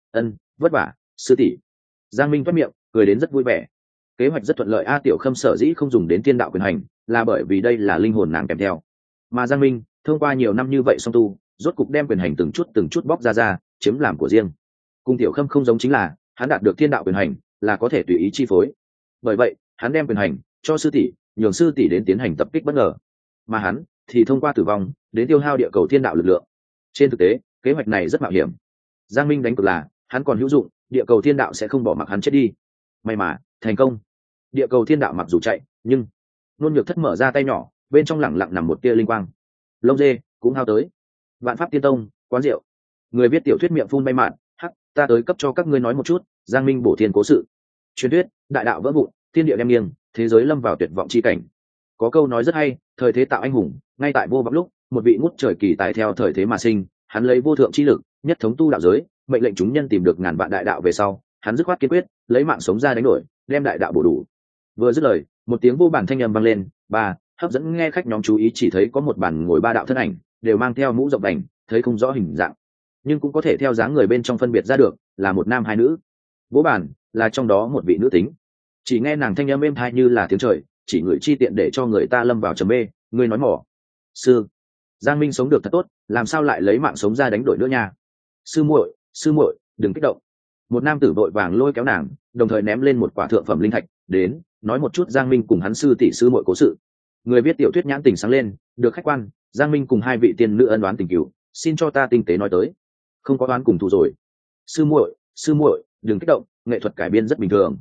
Vất vả sư tỷ. Giang Minh toét miệng cười đến rất vui vẻ. Kế hoạch rất thuận lợi a. Tiểu Khâm sở dĩ không dùng đến thiên đạo quyền hành là bởi vì đây là linh hồn nàng kèm theo, mà Giang Minh thông qua nhiều năm như vậy song tu, rốt cục đem quyền hành từng chút bóc ra chiếm làm của riêng. Cùng Tiểu Khâm không giống chính là hắn đạt được thiên đạo quyền hành là có thể tùy ý chi phối, bởi vậy hắn đem quyền hành cho sư tỷ, nhường sư tỷ đến tiến hành tập kích bất ngờ, mà hắn thì thông qua tử vong đến tiêu hao địa cầu thiên đạo lực lượng. Trên thực tế kế hoạch này rất mạo hiểm. Giang Minh đánh cược là hắn còn hữu dụng, địa cầu thiên đạo sẽ không bỏ mặc hắn chết đi. May mà thành công. Địa cầu thiên đạo mặc dù chạy, nhưng nôn nhược thất mở ra tay nhỏ, bên trong lẳng lặng nằm một tia linh quang. Lông dê cũng hao tới. Vạn pháp tiên tông quán rượu, người viết tiểu thuyết miệng phun bay mạn, hắc, ta tới cấp cho các ngươi nói một chút Giang Minh bổ thiên cố sự. Truyền thuyết đại đạo vỡ vụn, thiên địa đem nghiêng, thế giới lâm vào tuyệt vọng chi cảnh. Có câu nói rất hay, thời thế tạo anh hùng, ngay tại vô vọng lúc, một vị ngút trời kỳ tài theo thời thế mà sinh, hắn lấy vô thượng chi lực nhất thống tu đạo giới, mệnh lệnh chúng nhân tìm được ngàn vạn đại đạo về sau, hắn dứt khoát kiên quyết lấy mạng sống ra đánh đổi, đem đại đạo bổ đủ. Vừa dứt lời, một tiếng vô bản thanh âm vang lên, hấp dẫn nghe khách nhóm chú ý. Chỉ thấy có một bàn ngồi ba đạo thân ảnh, đều mang theo mũ rộng đành, thấy không rõ hình dạng, nhưng cũng có thể theo dáng người bên trong phân biệt ra được là một nam hai nữ. Vỗ bàn là trong đó một vị nữ tính, chỉ nghe nàng thanh âm êm tai như là tiếng trời, chỉ người chi tiện để cho người ta lâm vào trầm mê. Ngươi nói mỏ sư. Giang Minh sống được thật tốt, làm sao lại lấy mạng sống ra đánh đổi nữa nha? Sư muội đừng kích động. Một nam tử vội vàng lôi kéo nàng, đồng thời ném lên một quả thượng phẩm linh thạch đến, nói một chút Giang Minh cùng hắn sư tỷ sư muội cố sự. Người viết tiểu thuyết nhãn tình sáng lên, được khách quan, Giang Minh cùng hai vị tiên nữ ân oán tình cửu, xin cho ta tinh tế nói tới. Không có oán cùng thù rồi. Sư muội đừng kích động, nghệ thuật cải biên rất bình thường.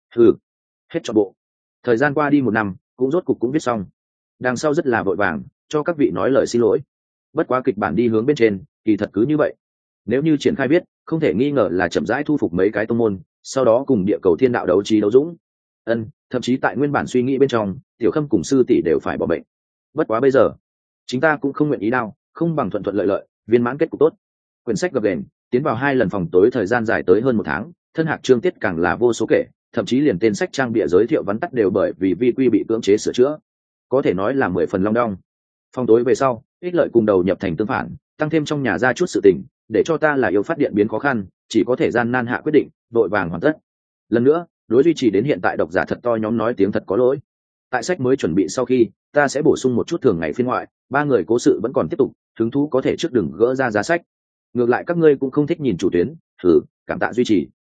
Hết cho bộ. Thời gian qua đi một năm, cũng rốt cục cũng viết xong. Đằng sau rất là vội vàng cho các vị nói lời xin lỗi. Bất quá kịch bản đi hướng bên trên, kỳ thật cứ như vậy. Nếu như triển khai viết, không thể nghi ngờ là chậm rãi thu phục mấy cái tông môn, sau đó cùng địa cầu thiên đạo đấu trí đấu dũng. Thậm chí tại nguyên bản suy nghĩ bên trong, Tiểu Khâm cùng sư tỷ đều phải bỏ bệnh. Bất quá bây giờ, chúng ta cũng không nguyện ý đau, không bằng thuận thuận lợi lợi, viên mãn kết cục tốt. Quyển sách gập ghềnh, tiến vào 2 lần phòng tối, thời gian dài tới hơn 1 tháng, thân hạc chương tiết càng là vô số kể, thậm chí liền tên sách trang bìa giới thiệu vắn tắt đều bởi vì vi quy bị cưỡng chế sửa chữa, có thể nói là 10 phần long đong. Phòng tối về sau, ích lợi cùng đầu nhập thành tương phản, tăng thêm trong nhà ra chút sự tình, để cho ta là yêu phát điện biến khó khăn, chỉ có thể gian nan hạ quyết định, đội vàng hoàn tất. Lần nữa, đối duy trì đến hiện tại độc giả thật to nhóm nói tiếng thật có lỗi. Tại sách mới chuẩn bị sau khi, ta sẽ bổ sung một chút thường ngày phiên ngoại, 3 người cố sự vẫn còn tiếp tục, hứng thú có thể trước đừng gỡ ra giá sách. Ngược lại các ngươi cũng không thích nhìn chủ tuyến, cảm tạ duy trì.